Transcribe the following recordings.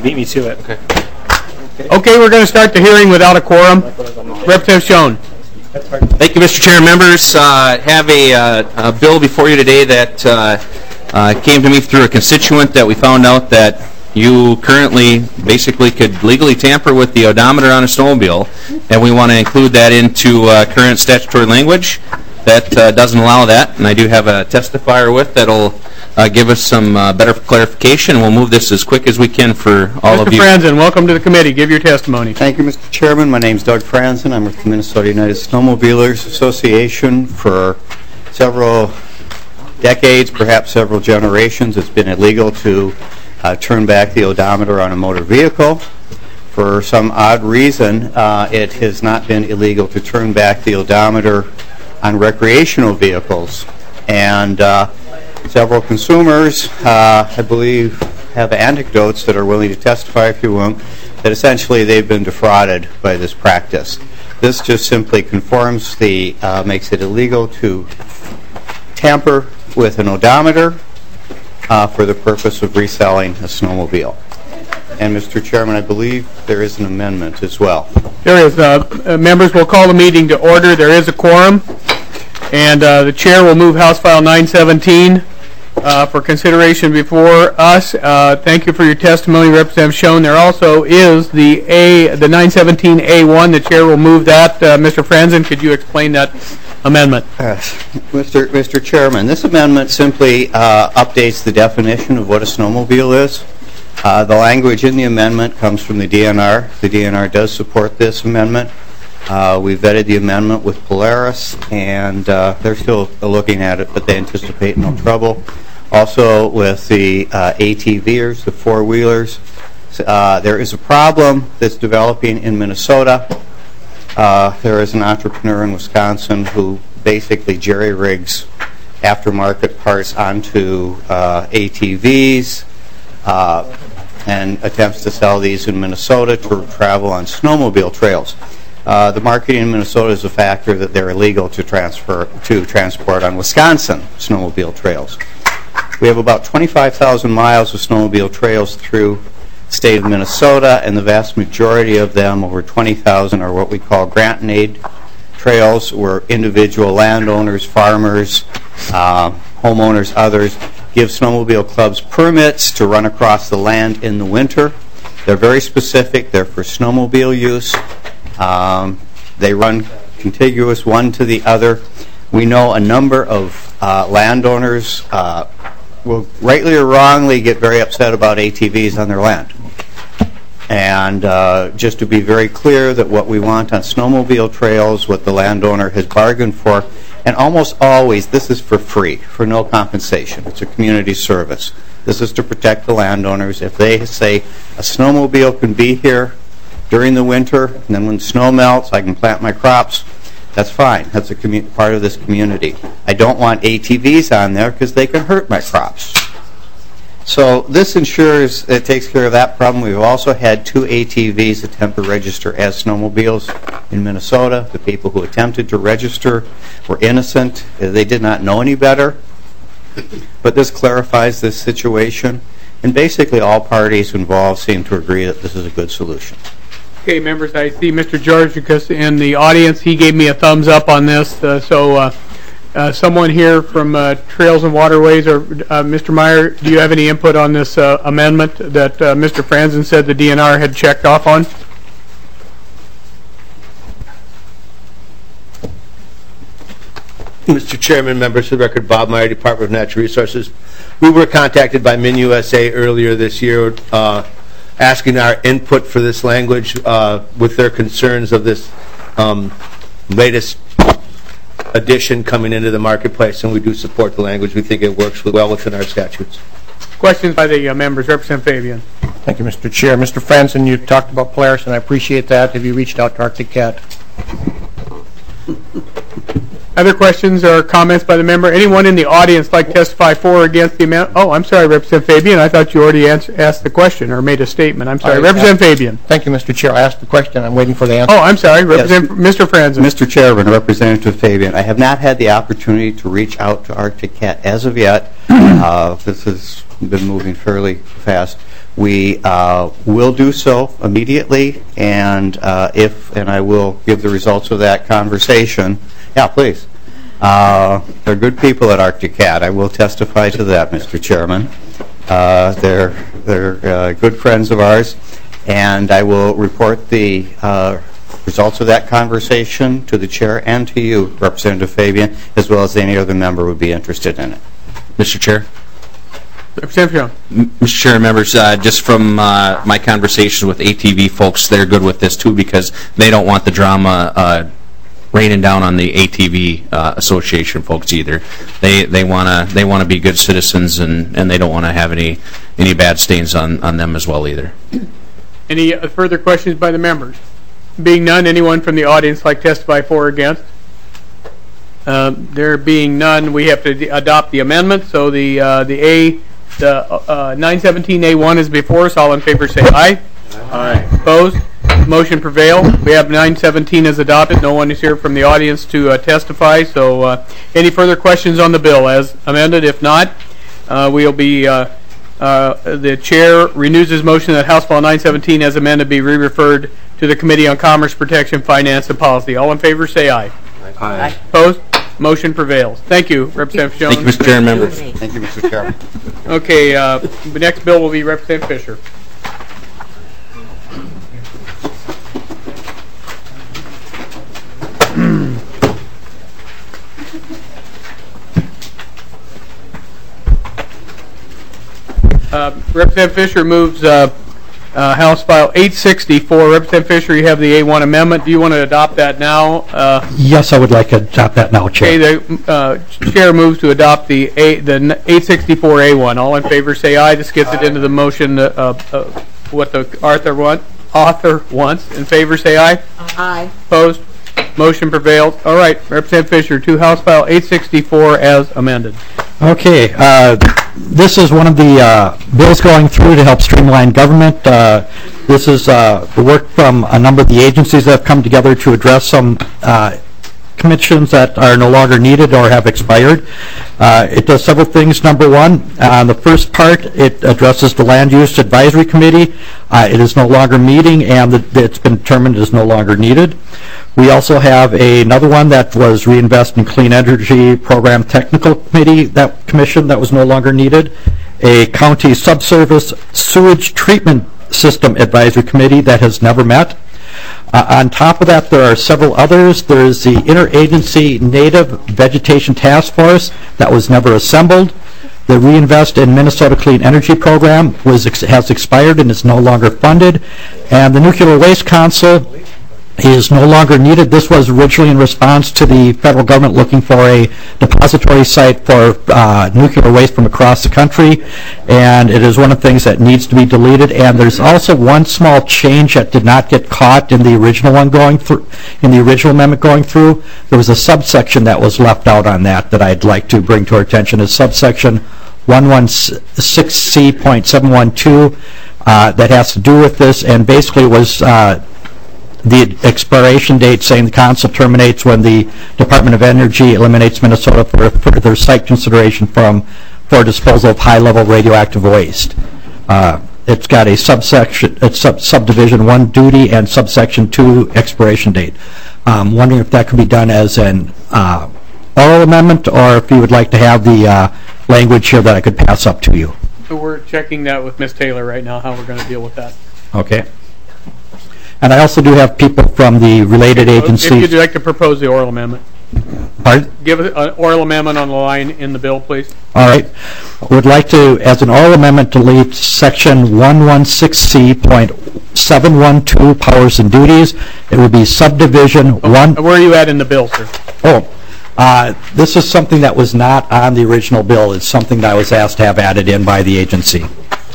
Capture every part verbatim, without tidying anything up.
beat me to it. Okay. Okay, we're going to start the hearing without a quorum. Representative Schoen. Thank you, Mister Chair. Members, uh, have a, uh, a bill before you today that uh, uh, came to me through a constituent that we found out that you currently basically could legally tamper with the odometer on a snowmobile, and we want to include that into uh, current statutory language that uh, doesn't allow that. And I do have a testifier with that'll uh, give us some uh, better clarification. We'll move this as quick as we can for all Mister of you. Mister Franzen, welcome to the committee. Give your testimony. Thank you, Mister Chairman. My name is Doug Franzen. I'm with the Minnesota United Snowmobilers Association. For several decades, perhaps several generations, it's been illegal to uh, turn back the odometer on a motor vehicle. For some odd reason, uh, it has not been illegal to turn back the odometer on recreational vehicles. And uh, several consumers, uh, I believe, have anecdotes that are willing to testify, if you will, that essentially they've been defrauded by this practice. This just simply conforms the, uh, makes it illegal to tamper with an odometer uh, for the purpose of reselling a snowmobile. And, Mister Chairman, I believe there is an amendment as well. There is. Uh, uh, members will call the meeting to order. There is a quorum. And uh, the chair will move House File nine seventeen uh, for consideration before us. Uh, thank you for your testimony, Representative Schoen. There also is the A, the nine seventeen A one. The chair will move that. Uh, Mister Franzen, could you explain that amendment? Yes. Mister Mister Chairman, this amendment simply uh, updates the definition of what a snowmobile is. Uh, the language in the amendment comes from the D N R. The D N R does support this amendment. Uh, we vetted the amendment with Polaris, and uh, they're still looking at it, but they anticipate no trouble. Also, with the uh, A T Vers, the four-wheelers, uh, there is a problem that's developing in Minnesota. Uh, there is an entrepreneur in Wisconsin who basically jerry-rigs aftermarket parts onto uh, A T Vs uh, and attempts to sell these in Minnesota to travel on snowmobile trails. Uh, the marketing in Minnesota is a factor that they're illegal to transfer to transport on Wisconsin snowmobile trails. We have about twenty-five thousand miles of snowmobile trails through the state of Minnesota, and the vast majority of them, over twenty thousand, are what we call grant and aid trails, where individual landowners, farmers, uh, homeowners, others, give snowmobile clubs permits to run across the land in the winter. They're very specific. They're for snowmobile use. Um, they run contiguous one to the other. We know a number of uh, landowners uh, will rightly or wrongly get very upset about A T Vs on their land. And uh, just to be very clear that what we want on snowmobile trails, what the landowner has bargained for, and almost always this is for free, for no compensation. It's a community service. This is to protect the landowners. If they say a snowmobile can be here during the winter, and then when snow melts, I can plant my crops, that's fine. That's a commu- part of this community. I don't want A T Vs on there because they can hurt my crops. So this ensures, it takes care of that problem. We've also had two A T Vs attempt to register as snowmobiles in Minnesota. The people who attempted to register were innocent. They did not know any better. But this clarifies this situation. And basically all parties involved seem to agree that this is a good solution. Okay, members, I see Mister Georgicus in the audience. He gave me a thumbs up on this. Uh, so uh, uh, someone here from uh, Trails and Waterways, or uh, Mister Meyer, do you have any input on this uh, amendment that uh, Mister Franzen said the D N R had checked off on? Mister Chairman, members of the record, Bob Meyer, Department of Natural Resources. We were contacted by MinUSA earlier this year uh, asking our input for this language uh, with their concerns of this um, latest addition coming into the marketplace, and we do support the language. We think it works well within our statutes. Questions by the uh, members. Representative Fabian. Thank you, Mister Chair. Mister Franzen, you talked about Polaris, and I appreciate that. Have you reached out to Arctic Cat? Other questions or comments by the member? Anyone in the audience like to testify for or against the amendment? Oh, I'm sorry, Representative Fabian. I thought you already answer, asked the question or made a statement. I'm sorry. I, Representative uh, Fabian. Thank you, Mister Chair. I asked the question. I'm waiting for the answer. Oh, I'm sorry. Representative Yes. Mister Franzen. Mister Chairman, Representative Fabian, I have not had the opportunity to reach out to Arctic Cat as of yet. Uh, this has been moving fairly fast. We uh, will do so immediately, and uh, if, and I will give the results of that conversation. Yeah, please. Uh, they're good people at Arctic Cat. I will testify to that, Mister Chairman. Uh, they're they're uh, good friends of ours, and I will report the uh, results of that conversation to the chair and to you, Representative Fabian, as well as any other member who would be interested in it. Mister Chair? Representative Young. Mister Chair, members, uh, just from uh, my conversations with A T V folks, they're good with this too because they don't want the drama uh, raining down on the A T V uh, Association folks either. They they want to they want to be good citizens, and, and they don't want to have any any bad stains on, on them as well either. Any further questions by the members? Being none, anyone from the audience like to testify for or against? Um, there being none, we have to adopt the amendment. So the uh, the A the uh, nine seventeen A one is before us. All in favor say aye. Aye. Opposed? Motion prevail. We have nine seventeen as adopted. No one is here from the audience to uh, testify. So uh, any further questions on the bill as amended? If not, uh, we'll be uh, uh, the chair renews his motion that House Bill nine seventeen as amended be re-referred to the Committee on Commerce, Protection, Finance, and Policy. All in favor say aye. Aye. Opposed? Motion prevails. Thank you, Representative Jones. Thank you, Mister Chair and members. Thank you, Mister Chairman. Okay, uh, the next bill will be Representative Fisher. uh, Representative Fisher moves uh, uh, House File eight sixty-four. Representative Fisher, you have the A one amendment. Do you want to adopt that now? Uh, Yes, I would like to adopt that now, Chair. Okay, the uh, chair moves to adopt the A, the eight sixty-four A one. All in favor say aye. This gets it into the motion, uh, uh, what the author, want, author wants. In favor say aye. Aye. Opposed? Motion prevails. All right, Representative Fisher, to House File eight sixty-four as amended. Okay, uh, this is one of the uh, bills going through to help streamline government. Uh, this is uh, the work from a number of the agencies that have come together to address some uh, commissions that are no longer needed or have expired. Uh, it does several things. Number one, uh, the first part, it addresses the Land Use Advisory Committee. Uh, it is no longer meeting, and the, it's been determined it is no longer needed. We also have a, another one that was Reinvest in Clean Energy Program Technical Committee, that commission that was no longer needed. A County Subsurface Sewage Treatment System Advisory Committee that has never met. Uh, on top of that, there are several others. There is the Interagency Native Vegetation Task Force that was never assembled. The Reinvest in Minnesota Clean Energy Program was ex has expired and is no longer funded. And the Nuclear Waste Council is no longer needed. This was originally in response to the federal government looking for a depository site for uh, nuclear waste from across the country, and it is one of the things that needs to be deleted. And there's also one small change that did not get caught in the original one going through, in the original amendment going through. There was a subsection that was left out on that that I'd like to bring to our attention. Is subsection one sixteen C point seven one two uh, that has to do with this, and basically was uh, the expiration date saying the council terminates when the Department of Energy eliminates Minnesota for further site consideration from for disposal of high-level radioactive waste. Uh, it's got a subsection, it's sub subdivision one duty and subsection two expiration date. I'm wondering if that could be done as an uh, oral amendment, or if you would like to have the uh, language here that I could pass up to you. So we're checking that with Miz Taylor right now, how we're going to deal with that. Okay. And I also do have people from the related agencies. If you'd like to propose the oral amendment. Pardon? Give an oral amendment on the line in the bill, please. All right. I would like to, as an oral amendment, delete section one sixteen C point seven one two, powers and duties. It would be subdivision oh, one. Where are you at in the bill, sir? Oh, uh, this is something that was not on the original bill. It's something that I was asked to have added in by the agency.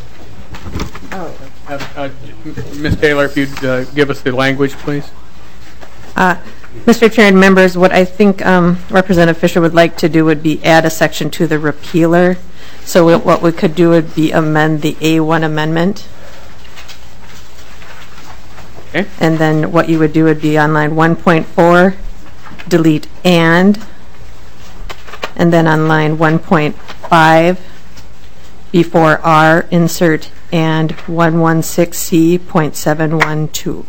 Uh, uh, Miz Taylor, if you'd uh, give us the language, please. Uh, Mister Chair and members, what I think um, Representative Fisher would like to do would be add a section to the repealer. So we, what we could do would be amend the A one amendment. Okay. And then what you would do would be on line one point four, delete and. And then on line one point five, before R, insert and one sixteen C point seven one two.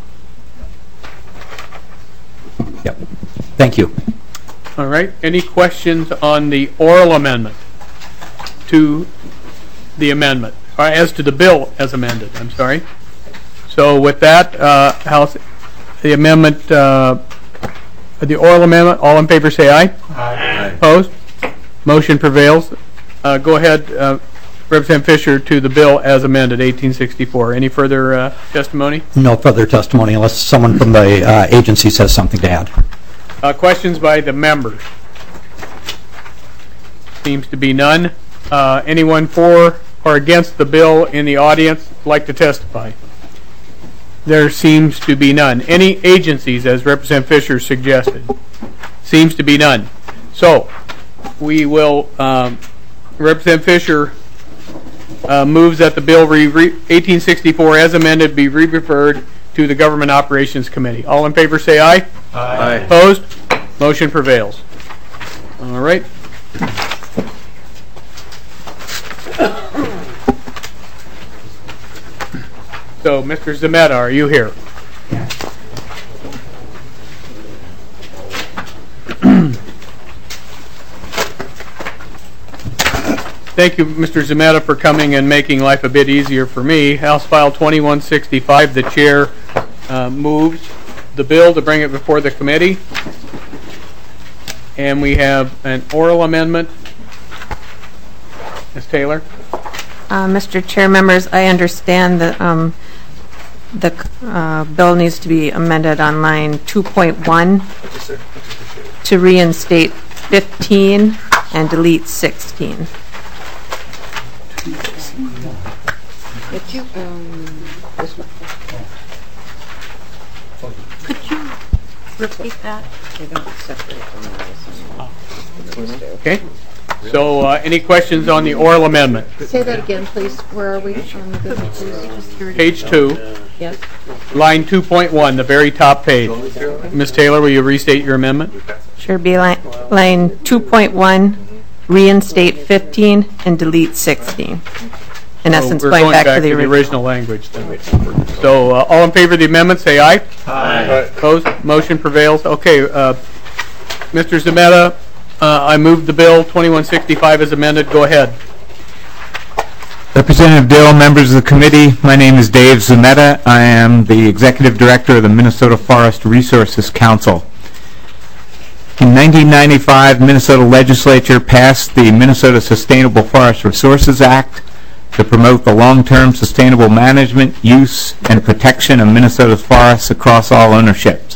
Yep. Thank you. All right. Any questions on the oral amendment to the amendment, or as to the bill as amended? I'm sorry. So with that, uh, House, the amendment, uh, the oral amendment, all in favor say aye. Aye. Opposed? Motion prevails. Uh, go ahead, uh, Representative Fisher, to the bill as amended, eighteen sixty-four. Any further uh, testimony? No further testimony unless someone from the uh, agency says something to add. Uh, questions by the members? Seems to be none. Uh, anyone for or against the bill in the audience like to testify? There seems to be none. Any agencies, as Representative Fisher suggested? Seems to be none. So, we will, um, Representative Fisher uh, moves that the bill re re eighteen sixty-four as amended be re-referred to the Government Operations Committee. All in favor say aye. Aye. Opposed? Motion prevails. All right. So, Mister Zemeta, are you here? Thank you, Mister Zemeta, for coming and making life a bit easier for me. House File twenty-one sixty-five, the chair uh, moves the bill to bring it before the committee. And we have an oral amendment. Miz Taylor? Uh, Mister Chair, members, I understand that um, the uh, bill needs to be amended on line two point one to reinstate fifteen and delete sixteen. Could you, um, this one? Could you repeat that? They don't separate from those. Okay. So, uh, any questions on the oral amendment? Say that again, please. Where are we on the bill, please? Page two, Yes. line two point one, the very top page. Miz Taylor, will you restate your amendment? Sure, be line, line two point one, reinstate fifteen and delete sixteen. In essence, So we're going, going back, back to the original. original language. Then. So, uh, all in favor of the amendment, say aye. Aye. Opposed? Motion prevails. Okay, uh, Mister Zemeta, uh, I moved the bill twenty-one sixty-five as amended. Go ahead. Representative Dill, members of the committee, my name is Dave Zemeta. I am the Executive Director of the Minnesota Forest Resources Council. In nineteen ninety-five, Minnesota legislature passed the Minnesota Sustainable Forest Resources Act to promote the long-term sustainable management, use, and protection of Minnesota's forests across all ownerships.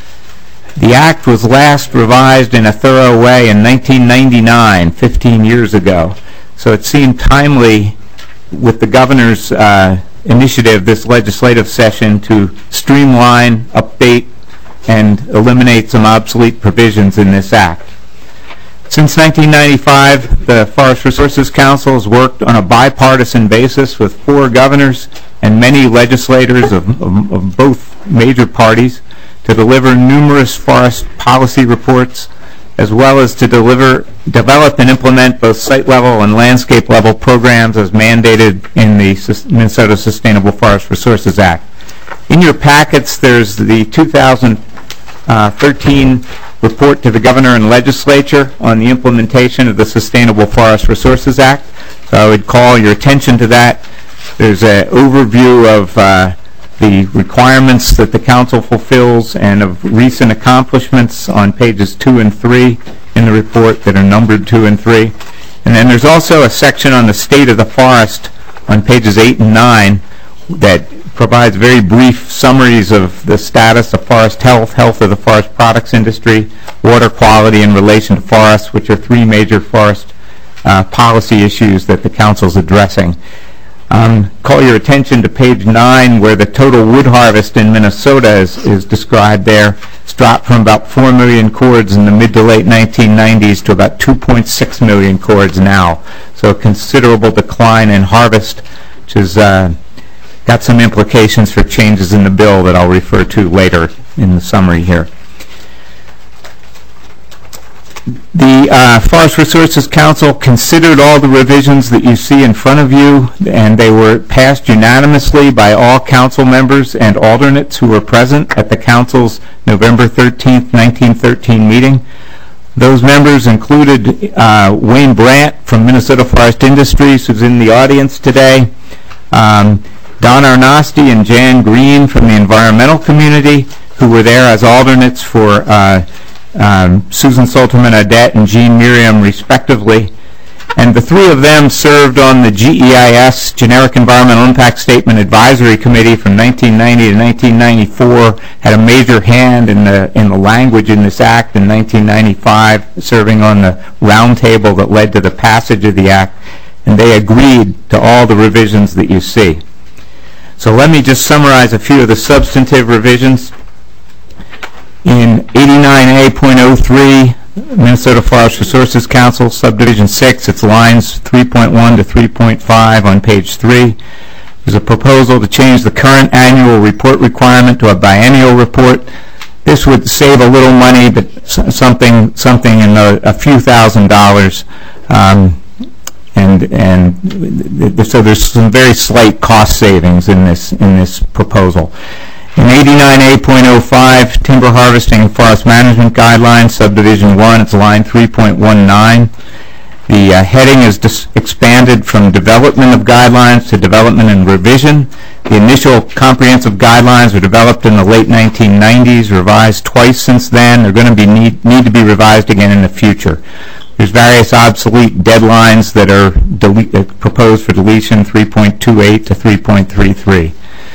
The act was last revised in a thorough way in nineteen ninety-nine, fifteen years ago, so it seemed timely with the governor's uh, initiative this legislative session to streamline, update, and eliminate some obsolete provisions in this act. Since nineteen ninety-five, the Forest Resources Council has worked on a bipartisan basis with four governors and many legislators of, of, of both major parties to deliver numerous forest policy reports, as well as to deliver, develop and implement both site-level and landscape-level programs as mandated in the Sus- Minnesota Sustainable Forest Resources Act. In your packets, there's the two thousand thirteen report to the governor and legislature on the implementation of the Sustainable Forest Resources Act. So I would call your attention to that. There's an overview of uh, the requirements that the council fulfills and of recent accomplishments on pages two and three in the report that are numbered two and three. And then there's also a section on the state of the forest on pages eight and nine that provides very brief summaries of the status of forest health, health of the forest products industry, water quality in relation to forests, which are three major forest uh, policy issues that the council is addressing. Um, call your attention to page nine, where the total wood harvest in Minnesota is, is described there. It's dropped from about four million cords in the mid to late nineteen nineties to about two point six million cords now. So a considerable decline in harvest, which has uh, got some implications for changes in the bill that I'll refer to later in the summary here. The uh, Forest Resources Council considered all the revisions that you see in front of you, and they were passed unanimously by all council members and alternates who were present at the council's November thirteenth, nineteen thirteen meeting. Those members included uh, Wayne Brandt from Minnesota Forest Industries, who's in the audience today, um, Don Arnosti and Jan Green from the environmental community, who were there as alternates for uh, um, Susan Solterman Adet and Jean Miriam, respectively. And the three of them served on the G E I S, Generic Environmental Impact Statement Advisory Committee from nineteen ninety to nineteen ninety-four, had a major hand in the in the language in this act in nineteen ninety-five, serving on the roundtable that led to the passage of the act, and they agreed to all the revisions that you see. So let me just summarize a few of the substantive revisions. In eighty-nine A point oh three, Minnesota Forest Resources Council, Subdivision six, it's lines three point one to three point five on page three. There's a proposal to change the current annual report requirement to a biennial report. This would save a little money, but something something in a, a few thousand dollars. Um, and and so there's some very slight cost savings in this in this proposal. In eighty-nine A point oh five, Timber Harvesting and Forest Management Guidelines, Subdivision one, it's line three point one nine. The uh, heading is dis- expanded from Development of Guidelines to Development and Revision. The initial comprehensive guidelines were developed in the late nineteen nineties, revised twice since then. They're going to be need, need to be revised again in the future. There's various obsolete deadlines that are delete, uh, proposed for deletion, three point two eight to three point three three.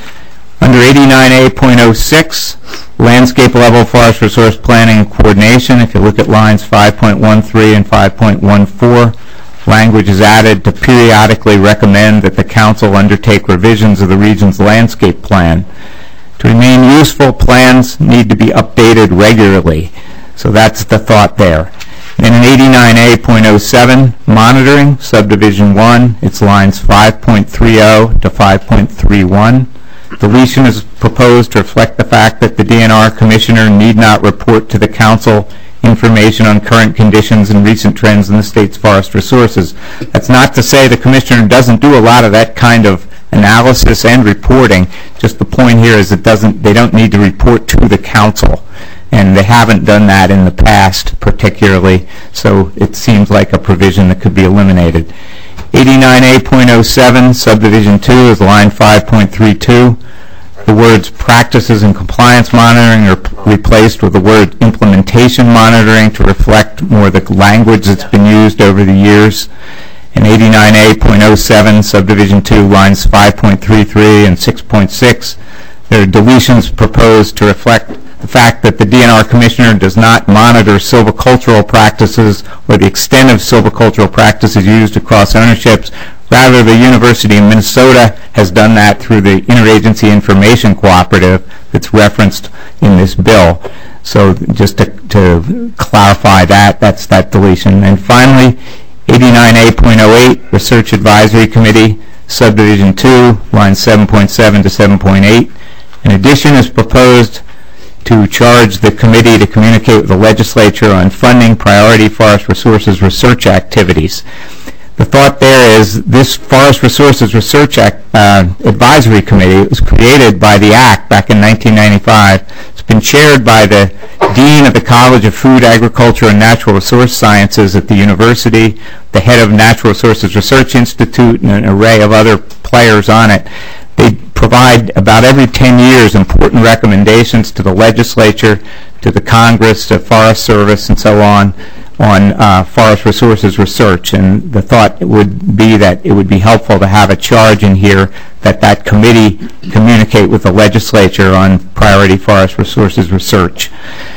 Under eighty-nine A point oh six, landscape level forest resource planning and coordination, if you look at lines five point one three and five point one four, language is added to periodically recommend that the council undertake revisions of the region's landscape plan. To remain useful, plans need to be updated regularly. So that's the thought there. And in eighty-nine A point oh seven, monitoring, subdivision one, it's lines five point three oh to five point three one. Deletion is proposed to reflect the fact that the D N R Commissioner need not report to the Council information on current conditions and recent trends in the state's forest resources. That's not to say the Commissioner doesn't do a lot of that kind of analysis and reporting. Just the point here is it doesn't, they don't need to report to the Council. And they haven't done that in the past particularly, so it seems like a provision that could be eliminated. eighty-nine A point oh seven, subdivision two, is line five point three two. The words practices and compliance monitoring are replaced with the word implementation monitoring to reflect more the language that's been used over the years. In eighty-nine A point oh seven, subdivision two, lines five point three three and six point six, there are deletions proposed to reflect the fact that the D N R Commissioner does not monitor silvicultural practices or the extent of silvicultural practices used across ownerships. Rather, the University of Minnesota has done that through the Interagency Information Cooperative that's referenced in this bill. So just to, to clarify that, that's that deletion. And finally, eighty-nine A point oh eight, Research Advisory Committee, Subdivision two, lines seven point seven to seven point eight. An addition is proposed to charge the committee to communicate with the legislature on funding priority forest resources research activities. The thought there is this Forest Resources Research Act, uh, Advisory Committee was created by the Act back in nineteen ninety-five. It's been chaired by the Dean of the College of Food, Agriculture, and Natural Resource Sciences at the university, the head of Natural Resources Research Institute, and an array of other players on it. They provide about every ten years important recommendations to the legislature, to the Congress, to Forest Service, and so on, on uh, forest resources research. And the thought would be that it would be helpful to have a charge in here that that committee communicate with the legislature on priority forest resources research.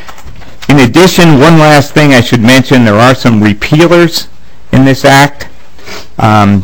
In addition, one last thing I should mention, there are some repealers in this act. Um,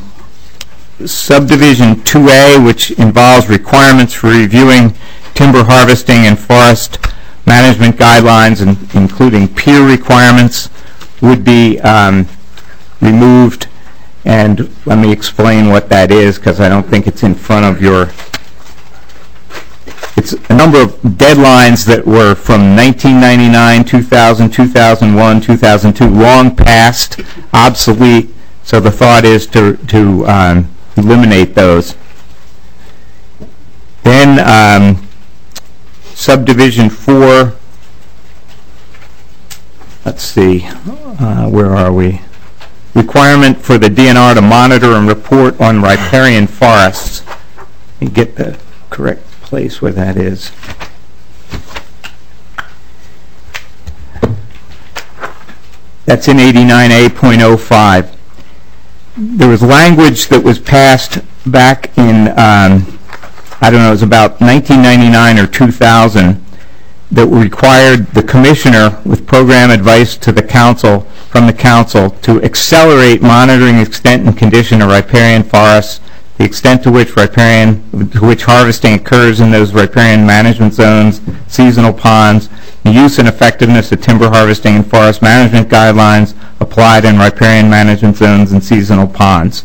Subdivision two A, which involves requirements for reviewing timber harvesting and forest management guidelines, and including peer requirements, would be um, removed. And let me explain what that is, because I don't think it's in front of your... it's a number of deadlines that were from nineteen ninety-nine, two thousand, two thousand one, two thousand two, long past, obsolete. So the thought is to, to um, eliminate those. Then um, subdivision four, let's see, uh, where are we? Requirement for the D N R to monitor and report on riparian forests. Let me get the correct place where that is. That's in eighty-nine A point oh five. There was language that was passed back in, um, I don't know, it was about nineteen ninety-nine or two thousand, that required the commissioner with program advice to the council, from the council, to accelerate monitoring extent and condition of riparian forests, the extent to which riparian, to which harvesting occurs in those riparian management zones, seasonal ponds, the use and effectiveness of timber harvesting and forest management guidelines applied in riparian management zones and seasonal ponds.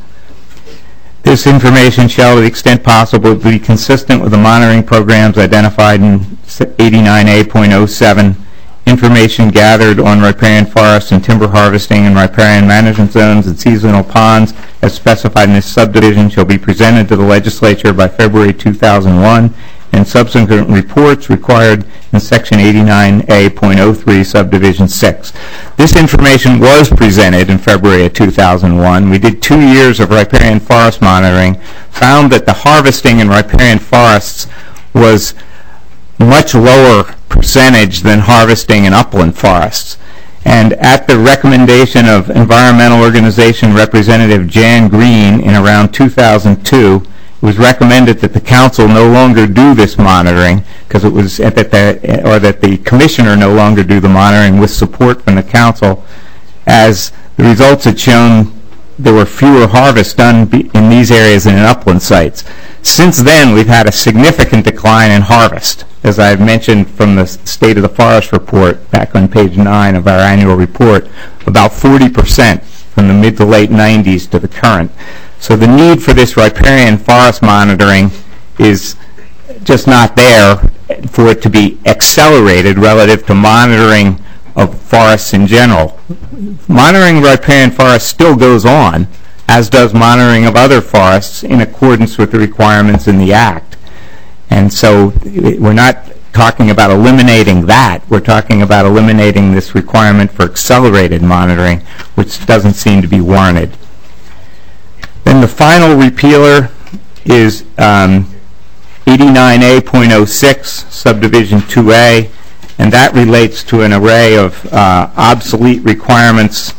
This information shall, to the extent possible, be consistent with the monitoring programs identified in eighty-nine A point oh seven. Information gathered on riparian forests and timber harvesting and riparian management zones and seasonal ponds as specified in this subdivision shall be presented to the legislature by February two thousand one, and subsequent reports required in section eighty-nine A point oh three subdivision six. This information was presented in February of two thousand one. We did two years of riparian forest monitoring, found that the harvesting in riparian forests was much lower percentage than harvesting in upland forests. And at the recommendation of Environmental Organization Representative Jan Green in around two thousand two, it was recommended that the council no longer do this monitoring, because it was at the, or that the commissioner no longer do the monitoring with support from the council, as the results had shown there were fewer harvests done in these areas than in upland sites. Since then, we've had a significant decline in harvest, as I have mentioned from the State of the Forest report back on page nine of our annual report, about forty percent from the mid to late nineties to the current. So the need for this riparian forest monitoring is just not there for it to be accelerated relative to monitoring of forests in general. Monitoring riparian forests still goes on, as does monitoring of other forests in accordance with the requirements in the Act. And so we're not talking about eliminating that. We're talking about eliminating this requirement for accelerated monitoring, which doesn't seem to be warranted. Then the final repealer is um, eighty-nine A point oh six, subdivision two A, and that relates to an array of uh, obsolete requirements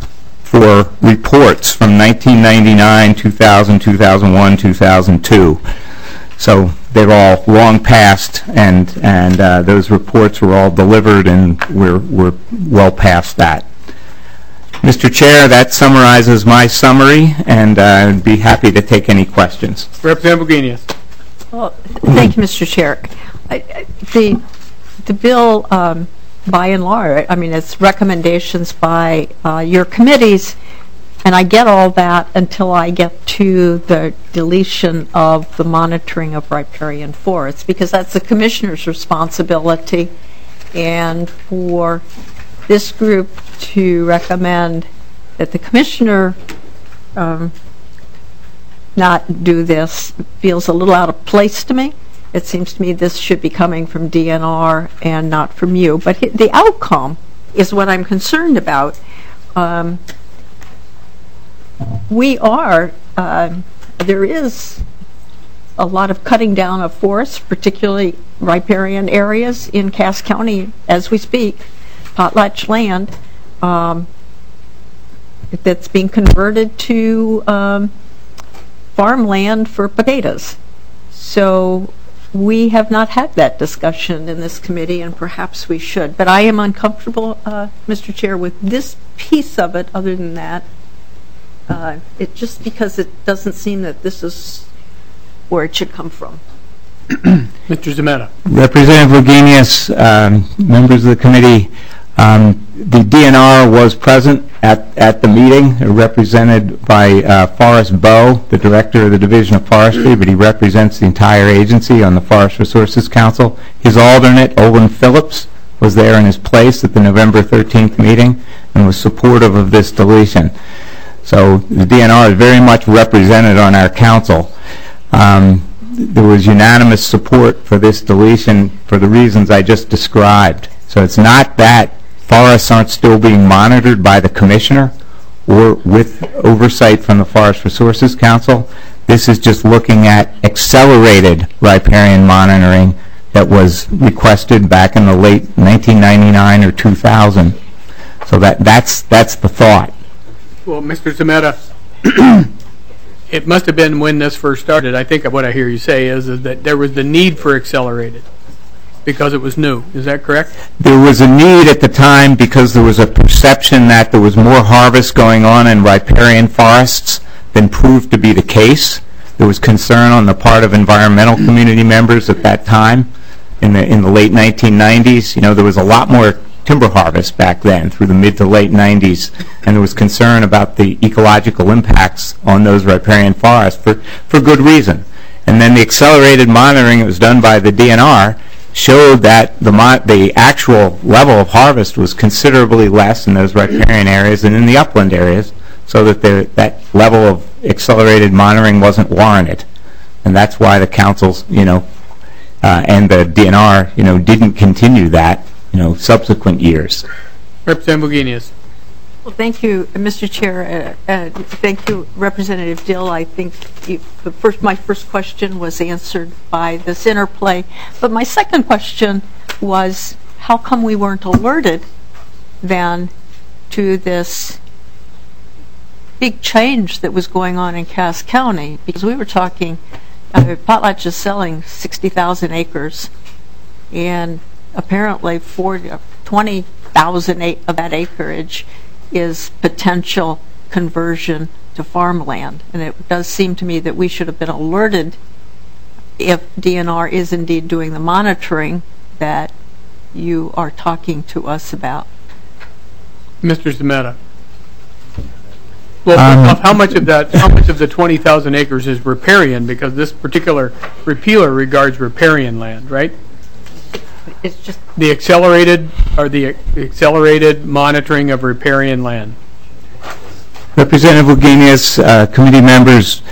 for reports from nineteen ninety-nine, two thousand, two thousand one, two thousand two. So they're all long past, and and uh, those reports were all delivered, and we're we're well past that. Mister Chair, that summarizes my summary, and uh, I'd be happy to take any questions. Representative Wagenius. Well, thank you, Mister Chair. I, I, the the bill, um, by and large, I mean, it's recommendations by uh, your committees, and I get all that until I get to the deletion of the monitoring of riparian forests, because that's the commissioner's responsibility, and for this group to recommend that the commissioner um, not do this feels a little out of place to me. It seems to me this should be coming from D N R and not from you. But the outcome is what I'm concerned about. Um, we are, uh, there is a lot of cutting down of forests, particularly riparian areas in Cass County as we speak, potlatch land, um, that's being converted to um, farmland for potatoes. So we have not had that discussion in this committee, and perhaps we should. But I am uncomfortable, uh, Mister Chair, with this piece of it. Other than that, uh, it just because it doesn't seem that this is where it should come from. Mister Zemetta. Representative Wagenius, um, members of the committee, um, the D N R was present at, at the meeting, represented by uh, Forrest Bowe, the Director of the Division of Forestry, but he represents the entire agency on the Forest Resources Council. His alternate, Olin Phillips, was there in his place at the November thirteenth meeting and was supportive of this deletion. So the D N R is very much represented on our council. Um, there was unanimous support for this deletion for the reasons I just described. So it's not that forests aren't still being monitored by the commissioner or with oversight from the Forest Resources Council. This is just looking at accelerated riparian monitoring that was requested back in the late nineteen ninety-nine or two thousand. So that that's that's the thought. Well, Mister Zemeta, it must have been when this first started. I think what I hear you say is, is that there was the need for accelerated because it was new. Is that correct? There was a need at the time because there was a perception that there was more harvest going on in riparian forests than proved to be the case. There was concern on the part of environmental community members at that time in the in the late nineteen nineties. You know, there was a lot more timber harvest back then through the mid to late nineties, and there was concern about the ecological impacts on those riparian forests for, for good reason. And then the accelerated monitoring that was done by the D N R showed that the, mo the actual level of harvest was considerably less in those riparian areas than in the upland areas, so that the, that level of accelerated monitoring wasn't warranted. And that's why the councils, you know, uh, and the D N R, you know, didn't continue that, you know, subsequent years. Representative Wagenius. Well, thank you, Mister Chair. Uh, uh, thank you, Representative Dill. I think you, the first, my first question was answered by this interplay, but my second question was, how come we weren't alerted then to this big change that was going on in Cass County? Because we were talking, uh, Potlatch is selling sixty thousand acres, and apparently forty, twenty thousand of that acreage is potential conversion to farmland. And it does seem to me that we should have been alerted if D N R is indeed doing the monitoring that you are talking to us about. Mister Zemeta. Well, Um, how much of that, how much of the twenty thousand acres is riparian? Because this particular repealer regards riparian land, right? It's just The accelerated, or the accelerated monitoring of riparian land. Representative Wagenius, uh, committee members,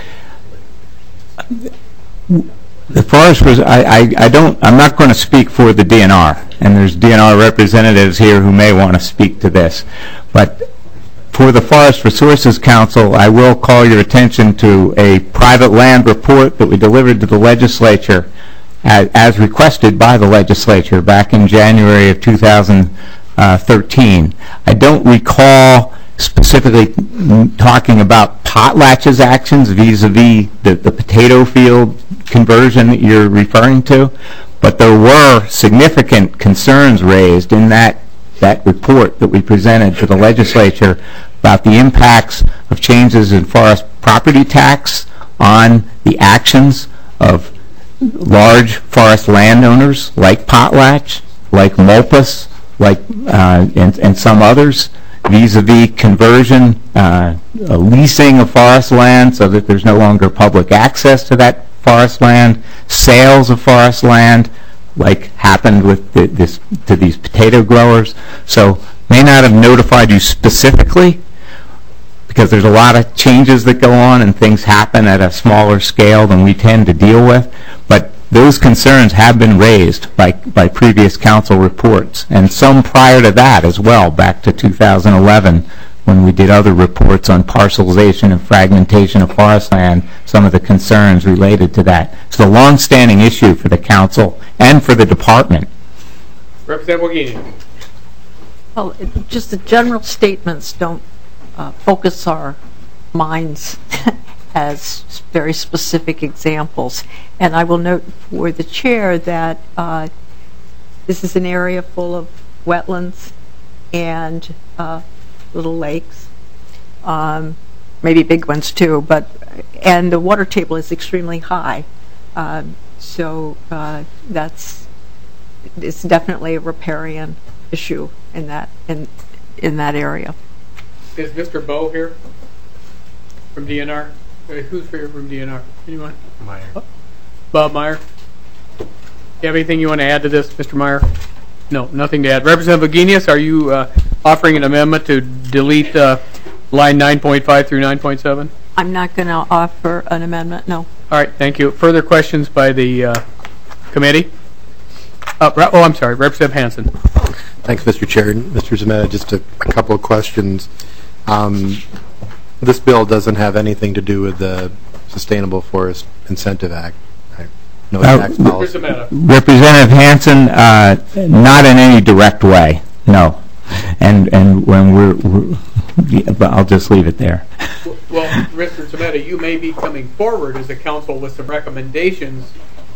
the forest was, I, I, I don't, I'm not going to speak for the D N R, and there's D N R representatives here who may want to speak to this, but for the Forest Resources Council, I will call your attention to a private land report that we delivered to the legislature as, as requested by the legislature back in January of two thousand thirteen. I don't recall specifically talking about Potlatch's actions vis-a-vis the, the potato field conversion that you're referring to, but there were significant concerns raised in that that report that we presented to the legislature about the impacts of changes in forest property tax on the actions of large forest landowners like Potlatch, like Mulpus, like uh, and, and some others, vis-a-vis conversion, uh, leasing of forest land so that there's no longer public access to that forest land, sales of forest land, like happened with the, this to these potato growers. So may not have notified you specifically because there's a lot of changes that go on and things happen at a smaller scale than we tend to deal with. But those concerns have been raised by, by previous council reports, and some prior to that as well, back to two thousand eleven, when we did other reports on parcelization and fragmentation of forest land, some of the concerns related to that. It's a long-standing issue for the council and for the department. Representative Wagenius. Well, it, just the general statements don't uh, focus our minds as very specific examples. And I will note for the chair that uh, this is an area full of wetlands and uh, little lakes, um, maybe big ones too, but and the water table is extremely high. Um, so uh, that's it's definitely a riparian issue in that in in that area. Is Mister Bowe here from D N R? Uh, Who's here from D N R? Anyone? Meyer. Bob Meyer. You have anything you want to add to this, Mister Meyer? No, nothing to add. Representative Vaginius, are you uh, offering an amendment to delete uh, line nine point five through nine point seven? I'm not going to offer an amendment, no. All right, thank you. Further questions by the uh, committee? Uh, oh, I'm sorry, Representative Hansen. Thanks, Mister Chair. Mister Zemeta, just a, a couple of questions. Um, this bill doesn't have anything to do with the Sustainable Forest Incentive Act. Right? No Uh, tax policy. Representative Hansen, uh, not in any direct way, no. And and when we're, we're yeah, but I'll just leave it there. Well, Mister Zemeta, you may be coming forward as a council with some recommendations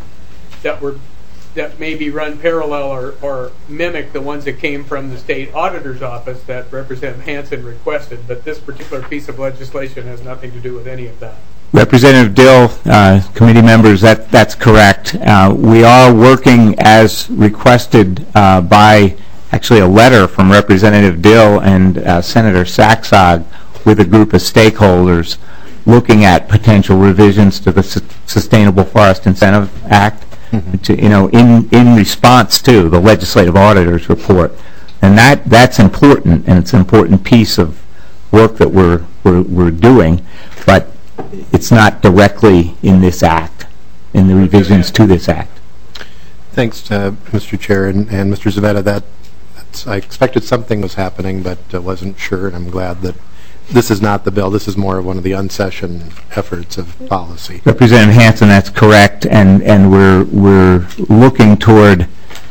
that were that maybe run parallel or, or mimic the ones that came from the state auditor's office that Representative Hansen requested, but this particular piece of legislation has nothing to do with any of that. Representative Dill, uh, committee members, that that's correct. Uh, we are working as requested uh, by actually a letter from Representative Dill and uh, Senator Saxog with a group of stakeholders looking at potential revisions to the S Sustainable Forest Incentive Act, mm-hmm. to, you know, in in response to the legislative auditor's report, and that that's important, and it's an important piece of work that we're we're, we're doing, but it's not directly in this act, in the revisions to this act. Thanks, uh, Mister Chair, and, and Mister Zemeta. That that's, I expected something was happening, but uh, wasn't sure, and I'm glad that this is not the bill. This is more of one of the unsession efforts of policy. Representative Hansen, that's correct, and and we're we're looking toward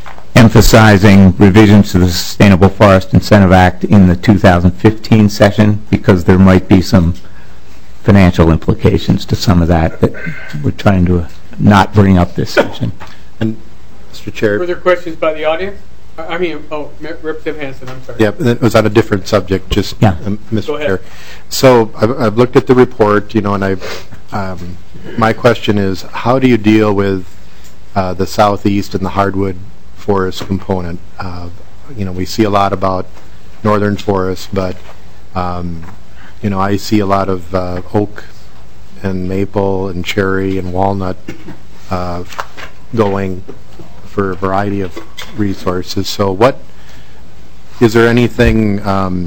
emphasizing revisions to the Sustainable Forest Incentive Act in the two thousand fifteen session, because there might be some financial implications to some of that that we're trying to not bring up this session. And Mister Chair, Further questions by the audience? I mean, oh, Representative Hansen, I'm sorry. yeah, it was on a different subject, just Yeah. um, Mister Go ahead. Chair. So I've, I've looked at the report, you know, and I, um, my question is, how do you deal with uh, the southeast and the hardwood forest component? Uh, you know, we see a lot about northern forests, but um, you know, I see a lot of uh, oak and maple and cherry and walnut uh, going for a variety of resources. So what, is there anything um,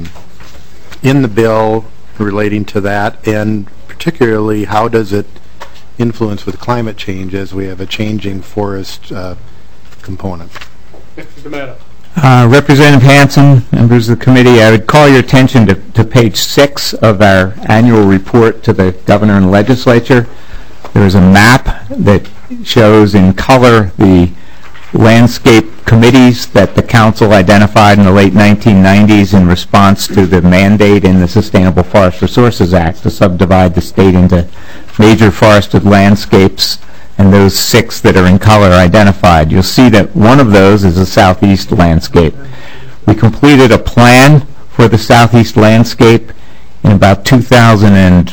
in the bill relating to that, and particularly how does it influence with climate change as we have a changing forest uh, component? Mister Zemeta. Uh, Representative Hansen, members of the committee, I would call your attention to, to page six of our annual report to the governor and legislature. There is a map that shows in color the landscape committees that the council identified in the late nineteen nineties in response to the mandate in the Sustainable Forest Resources Act to subdivide the state into major forested landscapes, and those six that are in color identified. You'll see that one of those is the southeast landscape. We completed a plan for the southeast landscape in about two thousand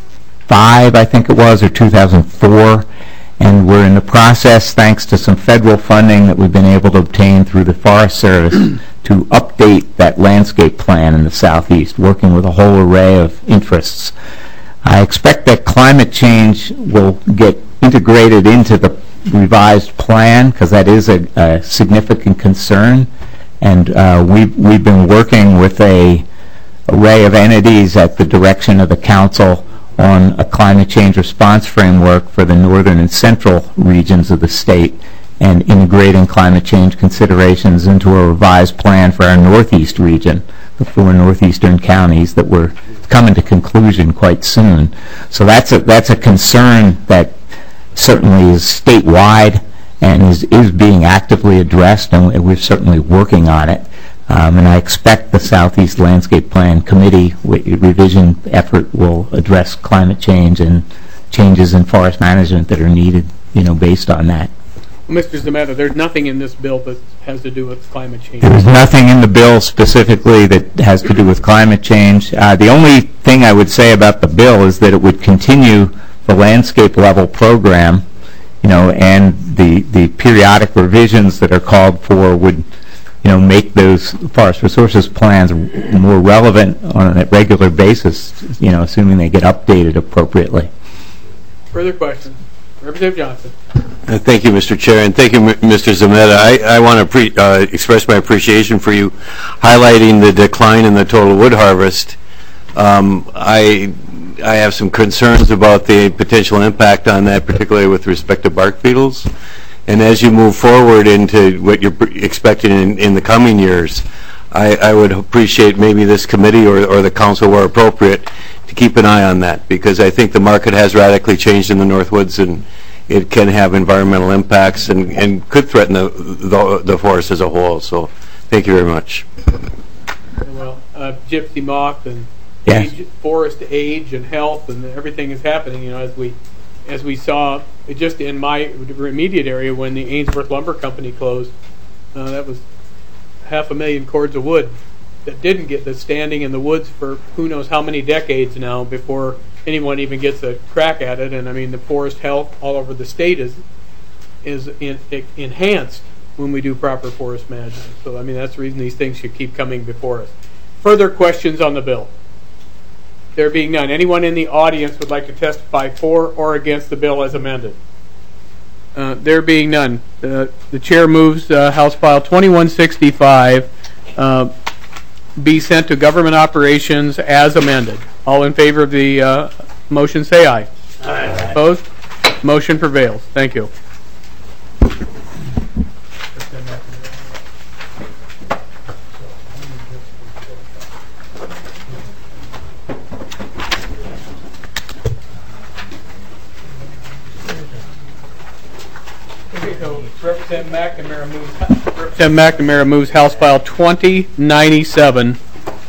five, I think it was, or two thousand four, and we're in the process, thanks to some federal funding that we've been able to obtain through the Forest Service, to update that landscape plan in the southeast, working with a whole array of interests. I expect that climate change will get integrated into the revised plan, because that is a, a significant concern, and uh, we've, we've been working with a array of entities at the direction of the council on a climate change response framework for the northern and central regions of the state, and integrating climate change considerations into a revised plan for our northeast region, the four northeastern counties that we're coming to conclusion quite soon. So that's a, that's a concern that certainly is statewide and is, is being actively addressed, and we're certainly working on it. Um, and I expect the Southeast Landscape Plan Committee revision effort will address climate change and changes in forest management that are needed, you know, based on that. Well, Mister Zemeta, there's nothing in this bill that has to do with climate change. There's nothing in the bill specifically that has to do with climate change. Uh, the only thing I would say about the bill is that it would continue the landscape level program, you know, and the, the periodic revisions that are called for would, you know, make those forest resources plans more relevant on a regular basis, you know, assuming they get updated appropriately. Further questions? Representative Johnson. Uh, thank you, Mister Chair, and thank you, M Mister Zemeta. I, I want to pre uh, express my appreciation for you highlighting the decline in the total wood harvest. Um, I I have some concerns about the potential impact on that, particularly with respect to bark beetles. And as you move forward into what you're expecting in, in the coming years, I, I would appreciate maybe this committee or, or the council, where appropriate, to keep an eye on that, because I think the market has radically changed in the Northwoods, and it can have environmental impacts and, and could threaten the, the, the forest as a whole. So thank you very much. Well, uh, gypsy moth and Yes. age, forest age and health and everything is happening, you know, as we as we saw just in my immediate area when the Ainsworth Lumber Company closed. Uh, that was half a million cords of wood that didn't get the standing in the woods for who knows how many decades now before anyone even gets a crack at it. And I mean, the forest health all over the state is is in, enhanced when we do proper forest management. So I mean, that's the reason these things should keep coming before us. Further questions on the bill? There being none, anyone in the audience would like to testify for or against the bill as amended? Uh, there being none, uh, the chair moves uh, House File twenty-one sixty-five uh, be sent to Government Operations as amended. All in favor of the uh, motion say aye. Aye. Opposed? Motion prevails. Thank you. Representative McNamara moves, Representative McNamara moves House File twenty ninety-seven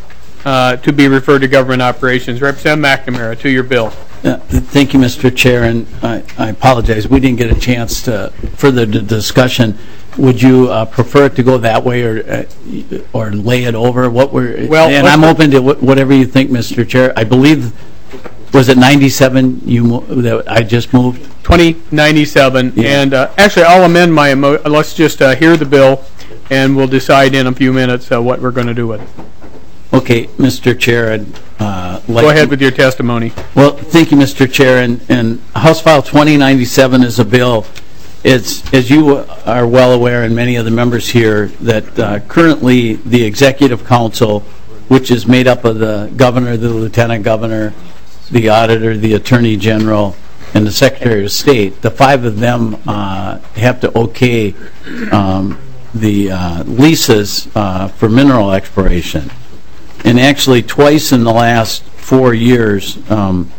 uh, to be referred to Government Operations. Representative McNamara, to your bill. Uh, thank you, Mister Chair, and I, I apologize. We didn't get a chance to further the discussion. Would you uh, prefer it to go that way, or uh, or lay it over? What were? Well, and I'm open to wh whatever you think, Mister Chair. I believe, was it ninety-seven you that I just moved? twenty ninety-seven, Yeah. and uh, actually I'll amend my emo let's just uh, hear the bill, and we'll decide in a few minutes uh, what we're going to do with it. Okay, Mister Chair, I'd uh, like Go ahead to, with your testimony. Well, thank you, Mister Chair, and, and House File twenty ninety-seven is a bill. It's, as you are well aware, and many of the members here, that uh, currently the Executive Council, which is made up of the Governor, the Lieutenant Governor, the Auditor, the Attorney General, and the Secretary of State, the five of them uh, have to okay um, the uh, leases uh, for mineral exploration. And actually, twice in the last four years, um,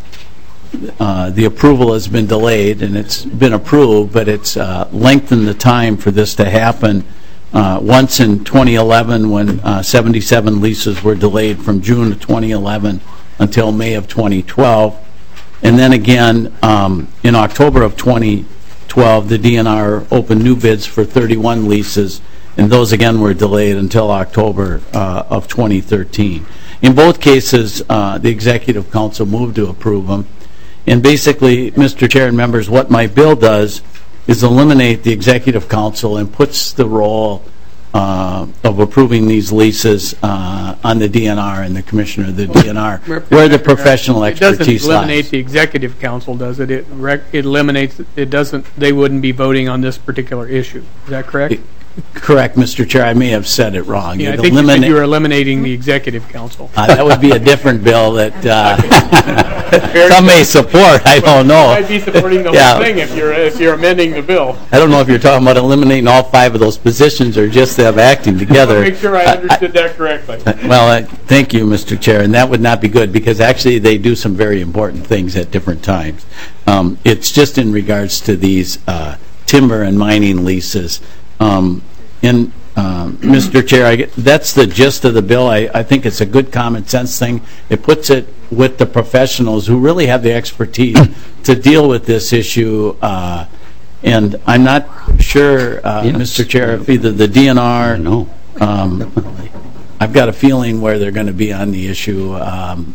uh, the approval has been delayed, and it's been approved, but it's uh, lengthened the time for this to happen. Uh, once in twenty eleven, when uh, seventy-seven leases were delayed from June of twenty eleven until May of twenty twelve. And then again, um, in October of twenty twelve, the D N R opened new bids for thirty-one leases, and those again were delayed until October uh, of twenty thirteen. In both cases, uh, the Executive Council moved to approve them. And basically, Mister Chair and members, what my bill does is eliminate the Executive Council and puts the role uh, of approving these leases uh, on the D N R and the Commissioner of the D N R, where the professional expertise lies. It doesn't eliminate the Executive Council, does it? It, rec it eliminates, it doesn't, they wouldn't be voting on this particular issue. Is that correct? It, Correct, Mister Chair. I may have said it wrong. Yeah, I You'd think you said eliminate- you were eliminating the Executive Council. Uh, that would be a different bill that uh, some may support. I don't know. I'd be supporting the Yeah. whole thing if you're if you're amending the bill. I don't know if you're talking about eliminating all five of those positions or just them acting together. Make sure I understood that correctly. Well, uh, thank you, Mister Chair, and that would not be good because actually they do some very important things at different times. Um, it's just in regards to these uh, timber and mining leases. Um, in um, Mister Chair, I get, that's the gist of the bill. I, I think it's a good common sense thing. It puts it with the professionals who really have the expertise to deal with this issue. Uh, and I'm not sure, uh, Yes. Mister Chair, if either the D N R, no. um, I've got a feeling where they're going to be on the issue. Um,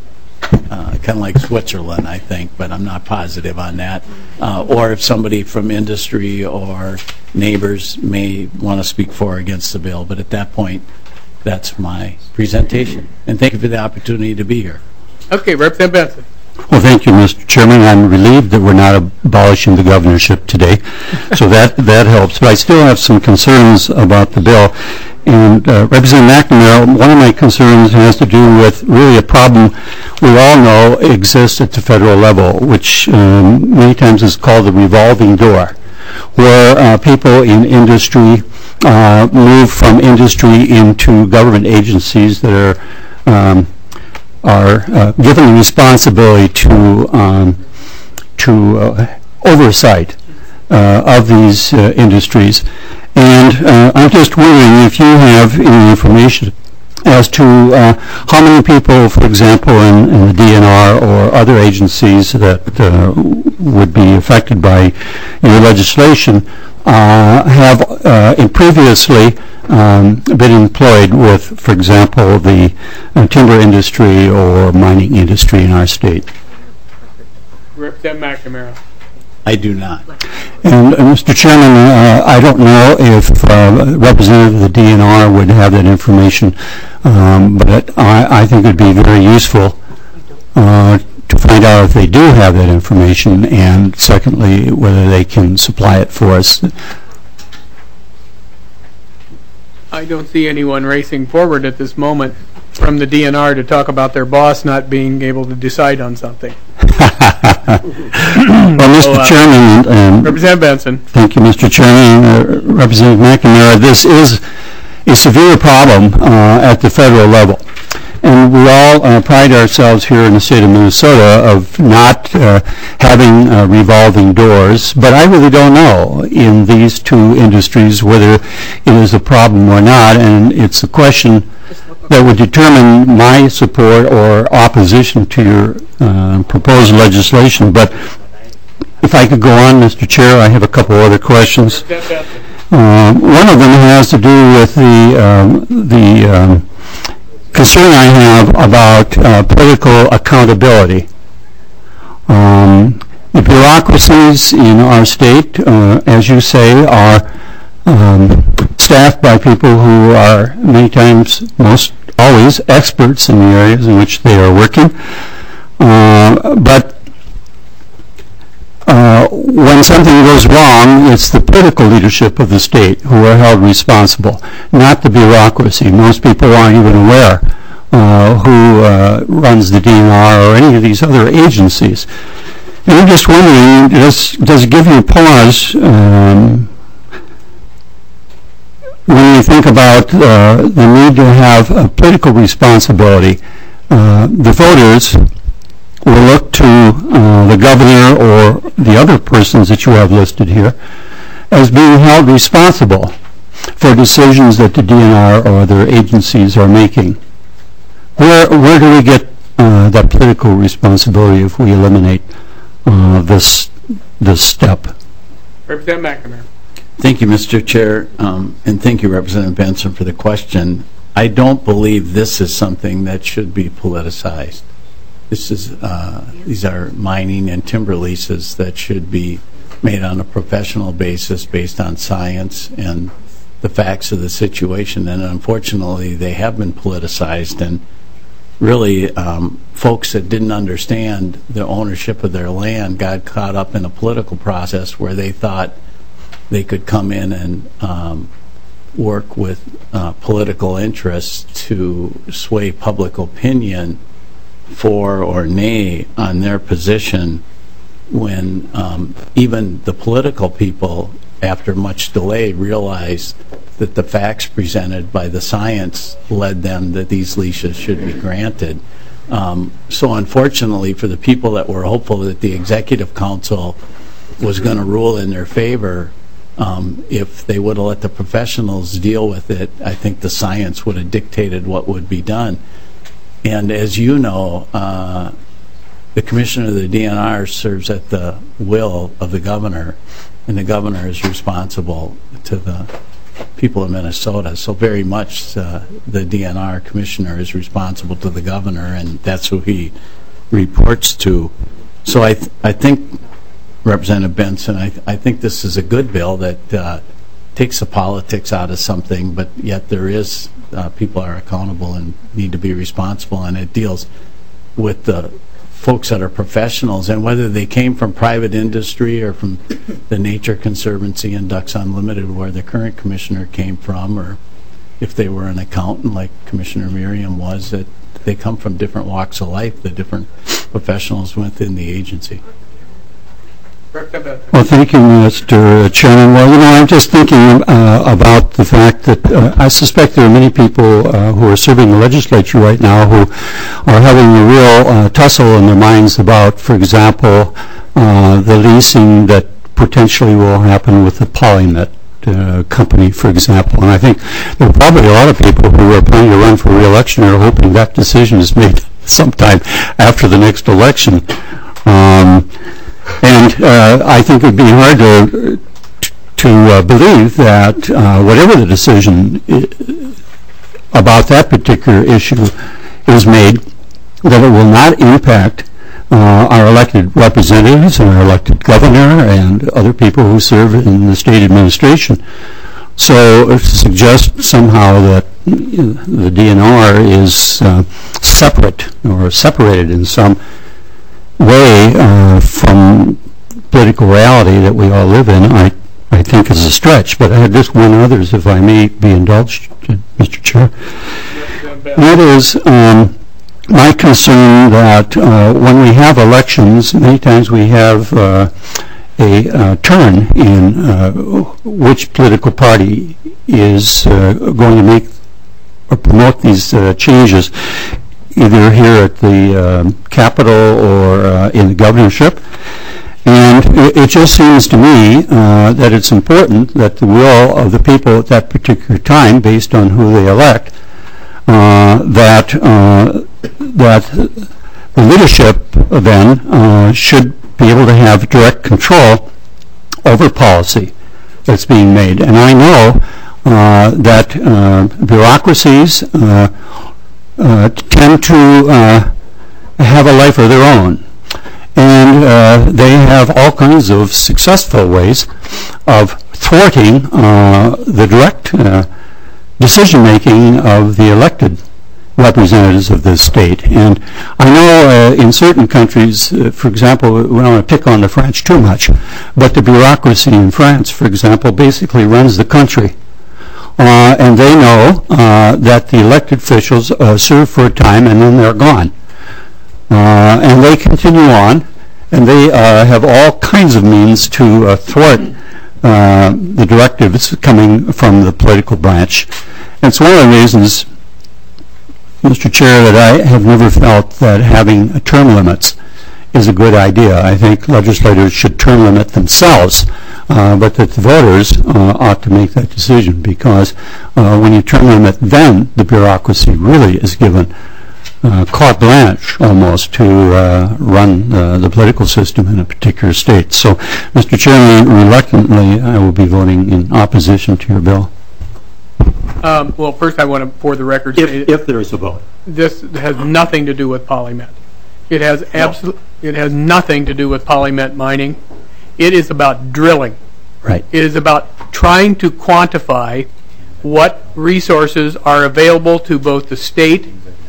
uh, kind of like Switzerland, I think, but I'm not positive on that. Uh, or if somebody from industry or neighbors may want to speak for or against the bill. But at that point, that's my presentation. And thank you for the opportunity to be here. Okay, Representative Benson. Well, thank you, Mister Chairman. I'm relieved that we're not abolishing the governorship today, so that that helps. But I still have some concerns about the bill. And uh, Representative McNamara, one of my concerns has to do with really a problem we all know exists at the federal level, which um, many times is called the revolving door, where uh, people in industry uh, move from industry into government agencies that are um, are uh, given the responsibility to um, to uh, oversight uh, of these uh, industries. And uh, I'm just wondering if you have any information as to uh, how many people, for example, in, in the D N R or other agencies that uh, would be affected by your legislation uh, have uh, in previously um, been employed with, for example, the uh, timber industry or mining industry in our state. Representative McNamara. I do not. And, uh, Mister Chairman, uh, I don't know if uh, Representative of the D N R would have that information, um, but I, I think it would be very useful uh, to find out if they do have that information, and secondly, whether they can supply it for us. I don't see anyone racing forward at this moment from the D N R to talk about their boss not being able to decide on something. Well, Mister So, uh, Chairman, um, Representative Benson. Thank you, Mister Chairman. Uh, Representative McNamara, this is a severe problem uh, at the federal level. And we all uh, pride ourselves here in the state of Minnesota of not uh, having uh, revolving doors, but I really don't know in these two industries whether it is a problem or not, and it's a question that would determine my support or opposition to your uh, proposed legislation. But if I could go on, Mister Chair, I have a couple other questions. Uh, one of them has to do with the um, the um, concern I have about uh, political accountability. Um, the bureaucracies in our state, uh, as you say, are um, staffed by people who are many times, most always, experts in the areas in which they are working. Uh, but uh, when something goes wrong, it's the political leadership of the state who are held responsible, not the bureaucracy. Most people aren't even aware uh, who uh, runs the D N R or any of these other agencies. And I'm just wondering, does, does it give you pause um, when you think about uh, the need to have a political responsibility? Uh, the voters will look to uh, the governor or the other persons that you have listed here as being held responsible for decisions that the D N R or other agencies are making. Where, where do we get uh, that political responsibility if we eliminate uh, this, this step? Representative McNamara. Thank you, Mister Chair, um, and thank you, Representative Benson, for the question. I don't believe this is something that should be politicized. This is uh, these are mining and timber leases that should be made on a professional basis based on science and the facts of the situation. And unfortunately, they have been politicized, and really um, folks that didn't understand the ownership of their land got caught up in a political process where they thought they could come in and um, work with uh, political interests to sway public opinion for or nay on their position, when um, even the political people, after much delay, realized that the facts presented by the science led them that these leases should be granted. Um, so unfortunately, for the people that were hopeful that the Executive Council was going to rule in their favor, Um, if they would have let the professionals deal with it, I think the science would have dictated what would be done. And as you know, uh, the commissioner of the D N R serves at the will of the governor, and the governor is responsible to the people of Minnesota. So very much uh, the D N R commissioner is responsible to the governor, and that's who he reports to. So I, th- I think, Representative Benson, I, th- I think this is a good bill that uh, takes the politics out of something, but yet there is, uh, people are accountable and need to be responsible, and it deals with the folks that are professionals, and whether they came from private industry or from the Nature Conservancy and Ducks Unlimited, where the current commissioner came from, or if they were an accountant like Commissioner Miriam was, that they come from different walks of life, the different professionals within the agency. Well, thank you, Mister Chairman. Well, you know, I'm just thinking uh, about the fact that uh, I suspect there are many people uh, who are serving the legislature right now who are having a real uh, tussle in their minds about, for example, uh, the leasing that potentially will happen with the Polymet uh, company, for example. And I think there are probably a lot of people who are planning to run for re-election are hoping that decision is made sometime after the next election. Um, And uh, I think it would be hard to to uh, believe that uh, whatever the decision I- about that particular issue is made, that it will not impact uh, our elected representatives and our elected governor and other people who serve in the state administration. So to suggest somehow that the D N R is uh, separate or separated in some way uh, from political reality that we all live in, I, I think is a stretch. But I had just one others, if I may be indulged, Mister Chair. That is um, my concern that uh, when we have elections, many times we have uh, a uh, turn in uh, which political party is uh, going to make or promote these uh, changes, either here at the uh, Capitol or uh, in the governorship. And it, it just seems to me uh, that it's important that the will of the people at that particular time, based on who they elect, uh, that uh, that the leadership then uh, should be able to have direct control over policy that's being made. And I know uh, that uh, bureaucracies uh, Uh, tend to uh, have a life of their own. And uh, they have all kinds of successful ways of thwarting uh, the direct uh, decision-making of the elected representatives of the state. And I know uh, in certain countries, uh, for example, we don't want to pick on the French too much, but the bureaucracy in France, for example, basically runs the country. Uh, and they know uh, that the elected officials uh, serve for a time and then they're gone. Uh, and they continue on, and they uh, have all kinds of means to uh, thwart uh, the directives coming from the political branch. And it's one of the reasons, Mister Chair, that I have never felt that having term limits is a good idea. I think legislators should term limit themselves, uh, but that the voters uh, ought to make that decision, because uh, when you term limit, then the bureaucracy really is given uh, carte blanche almost to uh, run uh, the political system in a particular state. So, Mister Chairman, reluctantly, I will be voting in opposition to your bill. Um, well, first I want to, for the record, If, say if there is a vote. this has nothing to do with Polymet. It has absolutely, it has nothing to do with Polymet mining. It is about drilling. Right. It is about trying to quantify what resources are available to both the state,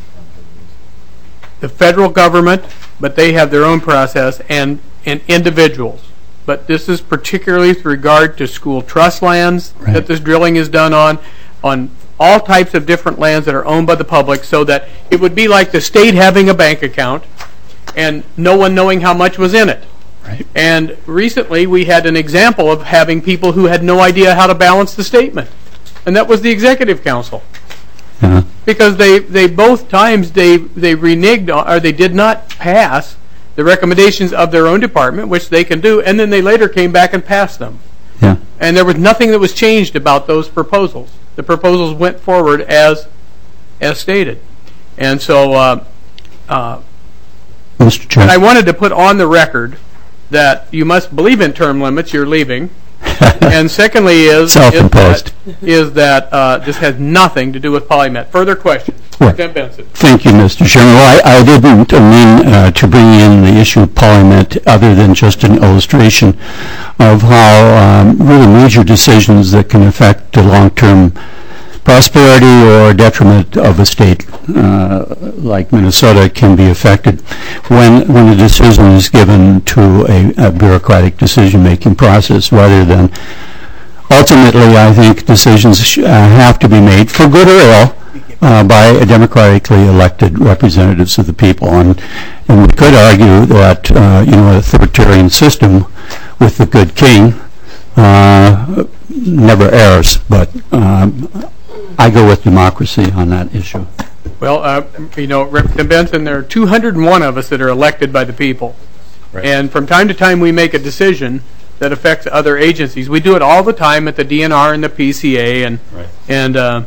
the federal government, but they have their own process, and, and individuals. But this is particularly with regard to school trust lands Right. that this drilling is done on, on all types of different lands that are owned by the public, so that it would be like the state having a bank account and no one knowing how much was in it. Right. And recently we had an example of having people who had no idea how to balance the statement, and that was the Executive Council. Uh, Because they, they both times they, they reneged on, or they did not pass the recommendations of their own department, which they can do, and then they later came back and passed them. yeah. And there was nothing that was changed about those proposals. The proposals went forward as as stated. And so uh, uh, Mister Chair. and I wanted to put on the record that you must believe in term limits, you're leaving, And secondly is, is Self-imposed. that, is that uh, this has nothing to do with Polymet. Further questions? Representative Benson. Thank you, Mister Chairman. Well, I, I didn't mean uh, to bring in the issue of Polymet other than just an illustration of how um, really major decisions that can affect the long-term prosperity or detriment of a state uh, like Minnesota can be affected when when a decision is given to a, a bureaucratic decision-making process rather than ultimately, I think decisions sh- uh, have to be made for good or ill uh, by democratically elected representatives of the people. And, and we could argue that uh, you know, an authoritarian system with the good king uh, never errs, but um, I go with democracy on that issue. Well, uh, you know, Representative Benson, there are two hundred one of us that are elected by the people. Right. And from time to time we make a decision that affects other agencies. We do it all the time at the D N R and the P C A. And, right. and uh,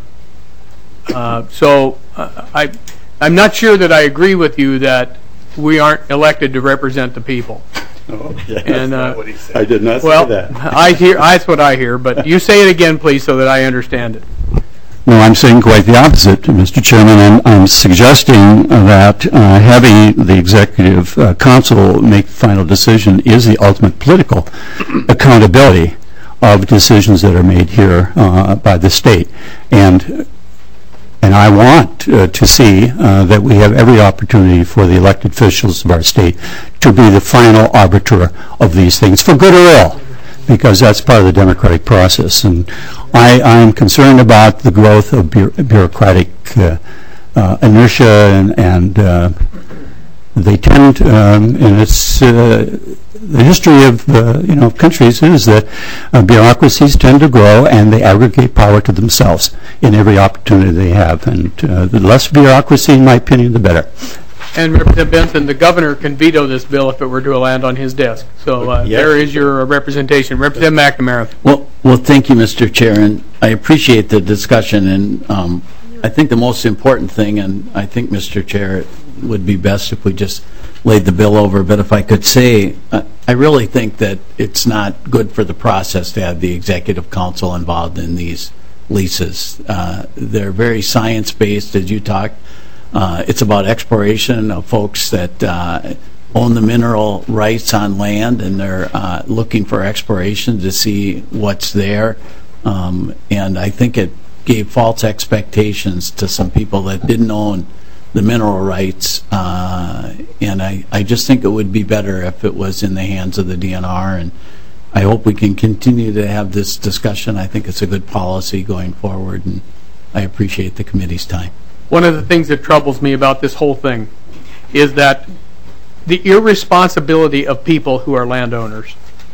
uh, so uh, I, I'm not sure that I agree with you that we aren't elected to represent the people. Oh, yeah, and, uh, that's not what he said. I did not well, say that. I hear, that's what I hear, but you say it again, please, so that I understand it. No, I'm saying quite the opposite, Mister Chairman. I'm, I'm suggesting that uh, having the Executive uh, Council make the final decision is the ultimate political accountability of decisions that are made here uh, by the state. And and I want uh, to see uh, that we have every opportunity for the elected officials of our state to be the final arbiter of these things, for good or ill, because that's part of the democratic process. And I am concerned about the growth of bu- bureaucratic uh, uh, inertia, and, and uh, they tend, um, and it's uh, the history of uh, you know countries is that uh, bureaucracies tend to grow and they aggregate power to themselves in every opportunity they have. And uh, the less bureaucracy, in my opinion, the better. And Representative Benson, the governor can veto this bill if it were to land on his desk. So uh, Yes. there is your uh, representation. Representative McNamara. Well, well, thank you, Mister Chair, and I appreciate the discussion. And um, I think the most important thing, and I think, Mister Chair, it would be best if we just laid the bill over. But if I could say, uh, I really think that it's not good for the process to have the Executive Council involved in these leases. Uh, they're very science-based, as you talked. Uh, it's about exploration of folks that uh, own the mineral rights on land, and they're uh, looking for exploration to see what's there. Um, and I think it gave false expectations to some people that didn't own the mineral rights. Uh, and I, I just think it would be better if it was in the hands of the D N R. And I hope we can continue to have this discussion. I think it's a good policy going forward, and I appreciate the committee's time. One of the things that troubles me about this whole thing is that the irresponsibility of people who are landowners.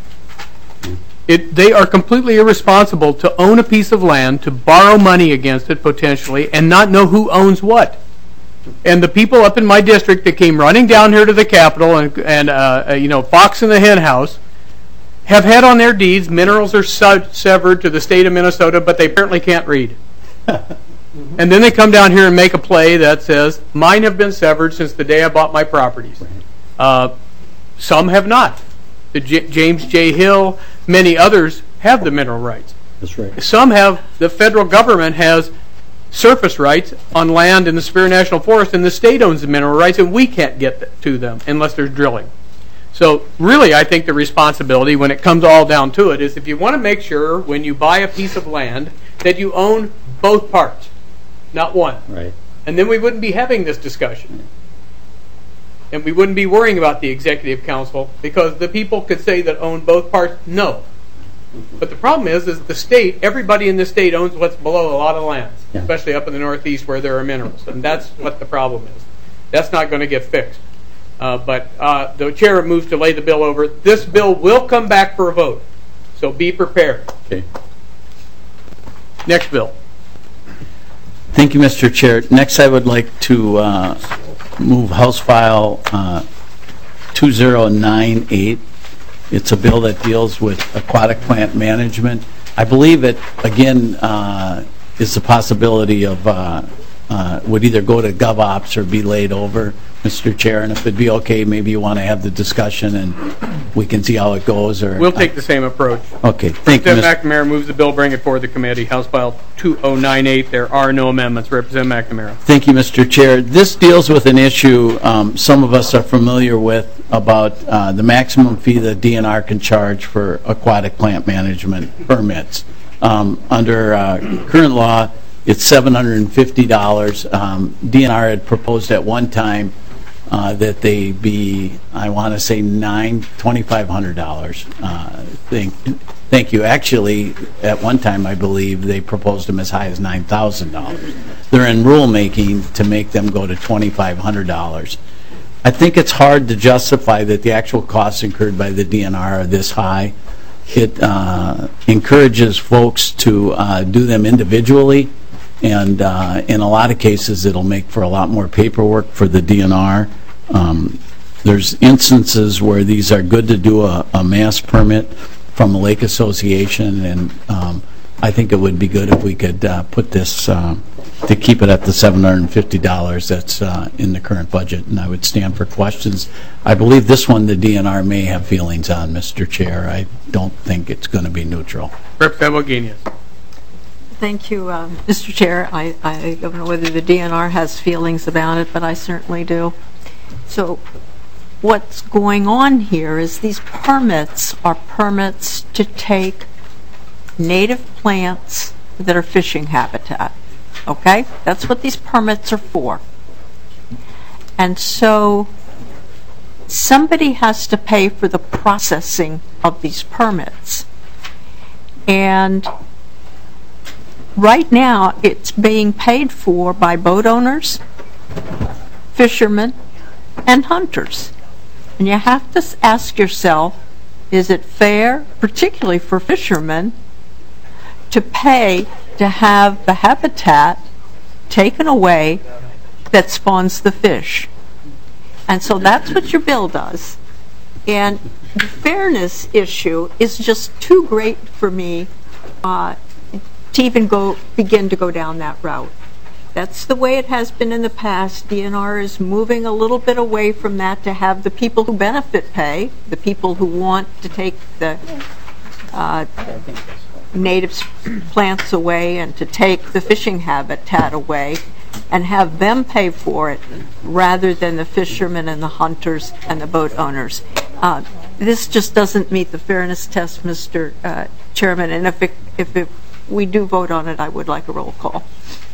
It, they are completely irresponsible to own a piece of land, to borrow money against it potentially, and not know who owns what. And the people up in my district that came running down here to the Capitol and, and uh, you know, Fox in the hen house have had on their deeds minerals are su- severed to the state of Minnesota, but they apparently can't read. And then they come down here and make a play that says, mine have been severed since the day I bought my properties. Uh, some have not. The J- James J. Hill, many others have the mineral rights. That's right. Some have, the federal government has surface rights on land in the Superior National Forest, and the state owns the mineral rights, and we can't get to them unless there's drilling. So really, I think the responsibility, when it comes all down to it, is if you want to make sure when you buy a piece of land that you own both parts, not one. Right. And then we wouldn't be having this discussion. And we wouldn't be worrying about the Executive Council, because the people could say that own both parts, no. But the problem is, is the state, everybody in the state owns what's below a lot of lands, yeah. especially up in the Northeast where there are minerals. And that's what the problem is. That's not going to get fixed. Uh, but uh, the chair moves to lay the bill over. This bill will come back for a vote. So be prepared. Okay. Next bill. Thank you, Mister Chair. Next, I would like to uh, move House File uh, two zero nine eight. It's a bill that deals with aquatic plant management. I believe it, again, uh, is the possibility of uh, uh, would either go to GovOps or be laid over, Mister Chair, and if it'd be okay, maybe you want to have the discussion and we can see how it goes, or... We'll take the same approach. Okay, thank you, Representative McNamara moves the bill, bring it forward to the committee. House File two oh nine eight. There are no amendments. Representative McNamara. Thank you, Mister Chair. This deals with an issue um, some of us are familiar with about uh, the maximum fee that D N R can charge for aquatic plant management permits. Um, under uh, current law, it's seven hundred fifty dollars. Um, D N R had proposed at one time uh, that they be, I want to say, nine twenty-five hundred dollars. Uh, thank, thank you. Actually, at one time, I believe they proposed them as high as nine thousand dollars. They're in rulemaking to make them go to twenty-five hundred dollars. I think it's hard to justify that the actual costs incurred by the D N R are this high. It uh, encourages folks to uh, do them individually, and uh, in a lot of cases it'll make for a lot more paperwork for the D N R. Um, there's instances where these are good to do a, a mass permit from a lake association, and um, I think it would be good if we could uh, put this uh, to keep it at the seven hundred fifty dollars that's uh, in the current budget, and I would stand for questions. I believe this one the D N R may have feelings on, Mister Chair. I don't think it's going to be neutral. Representative Wagenius. Thank you, uh, Mister Chair. I, I don't know whether the D N R has feelings about it, but I certainly do. So what's going on here is these permits are permits to take native plants that are fishing habitat. Okay? That's what these permits are for. And so somebody has to pay for the processing of these permits. And right now, it's being paid for by boat owners, fishermen, and hunters. And you have to ask yourself, is it fair, particularly for fishermen, to pay to have the habitat taken away that spawns the fish? And so that's what your bill does. And the fairness issue is just too great for me uh, to even go begin to go down that route. That's the way it has been in the past. D N R is moving a little bit away from that to have the people who benefit pay, the people who want to take the uh, native plants away and to take the fishing habitat away and have them pay for it rather than the fishermen and the hunters and the boat owners. Uh, this just doesn't meet the fairness test, Mister Uh, Chairman, and if, it, if it, we do vote on it, I would like a roll call.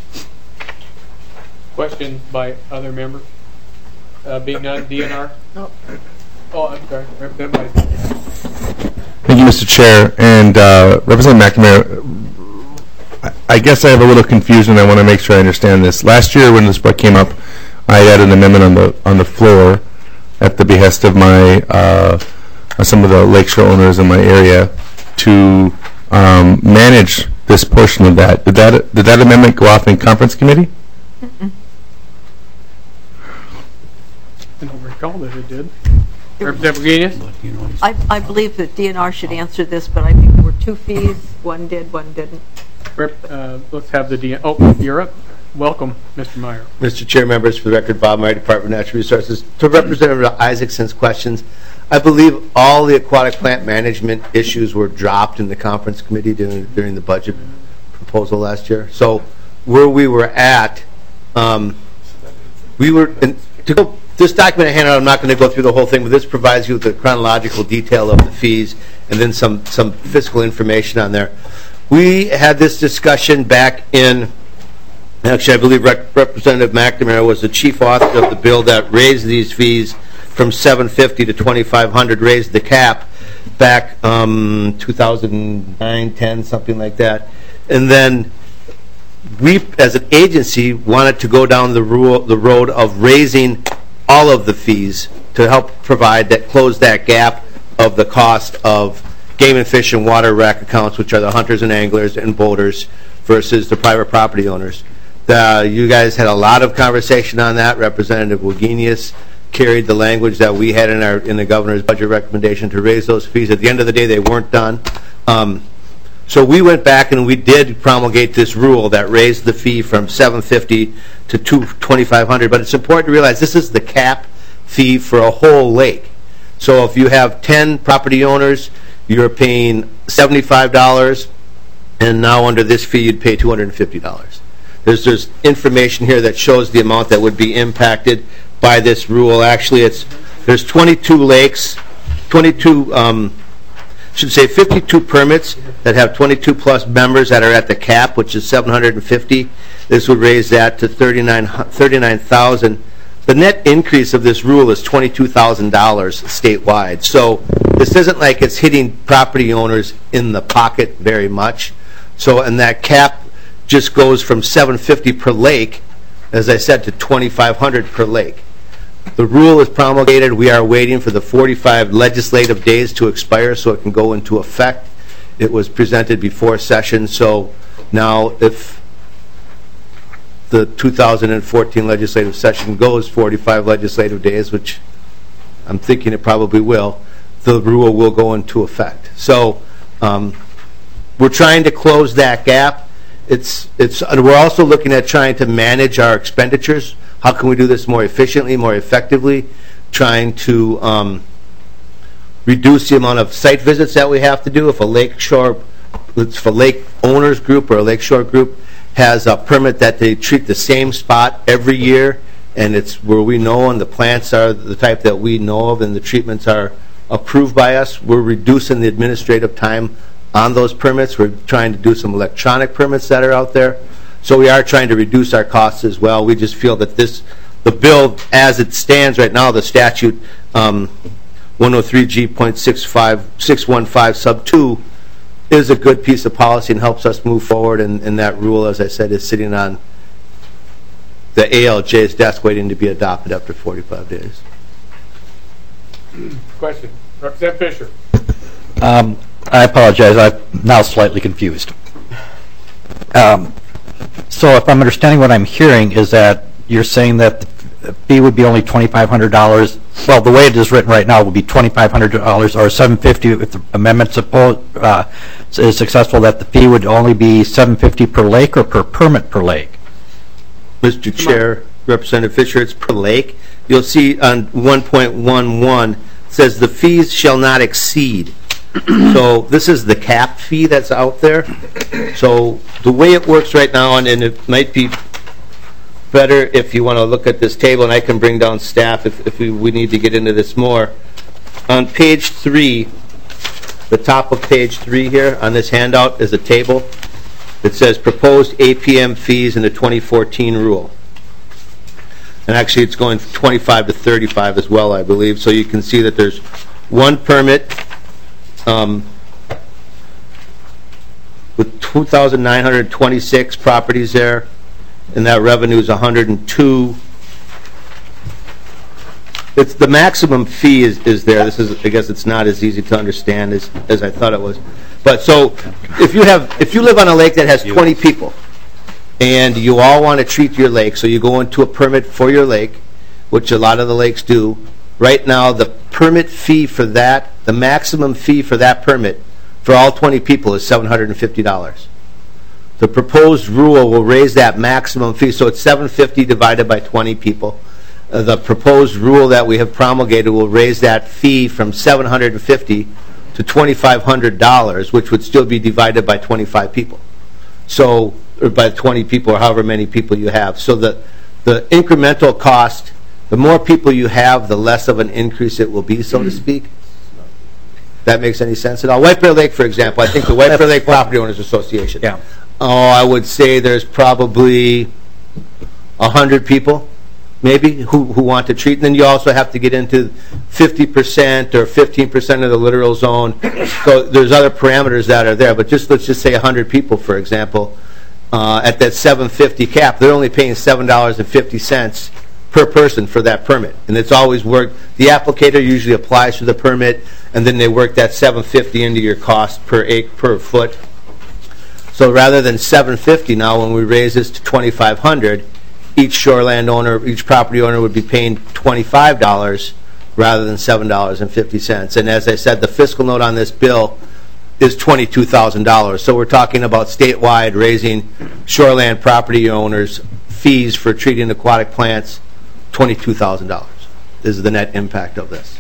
Questions by other members? Uh, being none, D N R? No. Oh, I'm sorry. Representative Weiss. Thank you, Mister Chair. And uh, Representative McNamara, I, I guess I have a little confusion. I want to make sure I understand this. Last year when this book came up, I had an amendment on the on the floor at the behest of my uh, some of the lakeshore owners in my area to um, manage this portion of that. Did that did that amendment go off in conference committee? Mm-mm. I don't recall that it did. Representative Wagenius? I, I believe that D N R should answer this, but I think there were two fees. One did, one didn't. Rep, uh, let's have the D N R. Oh, you're up. Welcome, Mister Meyer. Mister Chair, members, for the record, Bob Meyer, Department of Natural Resources. To Representative Isaacson's questions, I believe all the aquatic plant management issues were dropped in the conference committee during, during the budget proposal last year. So where we were at, um, we were, in, to go, this document I handed out, I'm not going to go through the whole thing, but this provides you with the chronological detail of the fees and then some, some fiscal information on there. We had this discussion back in, actually I believe Rep Representative McNamara was the chief author of the bill that raised these fees from seven fifty to twenty-five hundred, raised the cap back um, two thousand nine, ten, something like that. And then we, as an agency, wanted to go down the, rule, the road of raising all of the fees to help provide that, close that gap of the cost of game and fish and water rec accounts, which are the hunters and anglers and boaters, versus the private property owners. The, you guys had a lot of conversation on that. Representative Wagenius carried the language that we had in our in the governor's budget recommendation to raise those fees. At the end of the day, they weren't done. Um, So we went back and we did promulgate this rule that raised the fee from seven fifty to twenty-five hundred. But it's important to realize this is the cap fee for a whole lake. So if you have ten property owners, you're paying seventy-five dollars, and now under this fee you'd pay two hundred fifty dollars. There's, there's information here that shows the amount that would be impacted by this rule. Actually, it's there's twenty-two lakes, twenty-two, um, should say fifty-two permits that have twenty-two plus members that are at the cap, which is seven hundred fifty. This would raise that to thirty-nine thousand. The net increase of this rule is twenty-two thousand dollars statewide. So this isn't like it's hitting property owners in the pocket very much. So, and that cap just goes from seven hundred fifty per lake, as I said, to twenty-five hundred per lake. The rule is promulgated. We are waiting for the forty-five legislative days to expire so it can go into effect. It was presented before session, so now if the two thousand fourteen legislative session goes forty-five legislative days, which I'm thinking it probably will, the rule will go into effect. So um, we're trying to close that gap. It's, it's, and we're also looking at trying to manage our expenditures. How can we do this more efficiently, more effectively? Trying to um, reduce the amount of site visits that we have to do. If a lake shore, if a lake owners group or a lake shore group has a permit that they treat the same spot every year, and it's where we know and the plants are the type that we know of and the treatments are approved by us, we're reducing the administrative time on those permits. We're trying to do some electronic permits that are out there. So we are trying to reduce our costs as well. We just feel that this, the bill as it stands right now, the statute um, one oh three G point six five six one five sub two is a good piece of policy and helps us move forward, and, and that rule, as I said, is sitting on the A L J's desk waiting to be adopted after forty-five days. Question. Representative Fisher. Um, I apologize. I'm now slightly confused. Um, so if I'm understanding what I'm hearing is that you're saying that the fee would be only twenty-five hundred dollars. Well, the way it is written right now would be twenty-five hundred dollars or seven hundred fifty dollars if the amendment supposed, uh, is successful, that the fee would only be seven hundred fifty dollars per lake or per permit per lake? Mister Chair, Representative Fisher, it's per lake. You'll see on one point one one says the fees shall not exceed. So this is the cap fee that's out there. So the way it works right now, and, and it might be better if you want to look at this table, and I can bring down staff if, if we, we need to get into this more. On page three, the top of page three here on this handout is a table that says proposed A P M fees in the twenty fourteen rule. And actually it's going from twenty-five to thirty-five as well, I believe. So you can see that there's one permit um, with two thousand nine hundred twenty-six properties there, and that revenue is one hundred two. It's the maximum fee is, is there. This is, I guess it's not as easy to understand as, as I thought it was. But so if you have, if you live on a lake that has twenty people and you all want to treat your lake, so you go into a permit for your lake, which a lot of the lakes do. Right now, the permit fee for that, the maximum fee for that permit for all twenty people is seven hundred fifty dollars. The proposed rule will raise that maximum fee, so it's seven hundred fifty divided by twenty people. Uh, the proposed rule that we have promulgated will raise that fee from seven hundred fifty to twenty-five hundred dollars, which would still be divided by twenty-five people. So, or by twenty people, or however many people you have. So the, the incremental cost, the more people you have, the less of an increase it will be, so to speak. That makes any sense at all? White Bear Lake, for example, I think the White Bear Lake Property Owners Association. Yeah. Oh, I would say there's probably one hundred people, maybe, who, who want to treat. And then you also have to get into fifty percent or fifteen percent of the littoral zone. So there's other parameters that are there. But just let's just say one hundred people, for example, uh, at that seven hundred fifty cap, they're only paying seven dollars and fifty cents per person for that permit. And it's always worked. The applicator usually applies for the permit, and then they work that seven hundred fifty into your cost per acre, per foot. So rather than seven hundred fifty now, when we raise this to twenty-five hundred, each shoreland owner, each property owner would be paying twenty-five dollars rather than seven dollars and fifty cents. And as I said, the fiscal note on this bill is twenty-two thousand dollars. So we're talking about statewide raising shoreland property owners fees for treating aquatic plants, twenty-two thousand dollars is the net impact of this.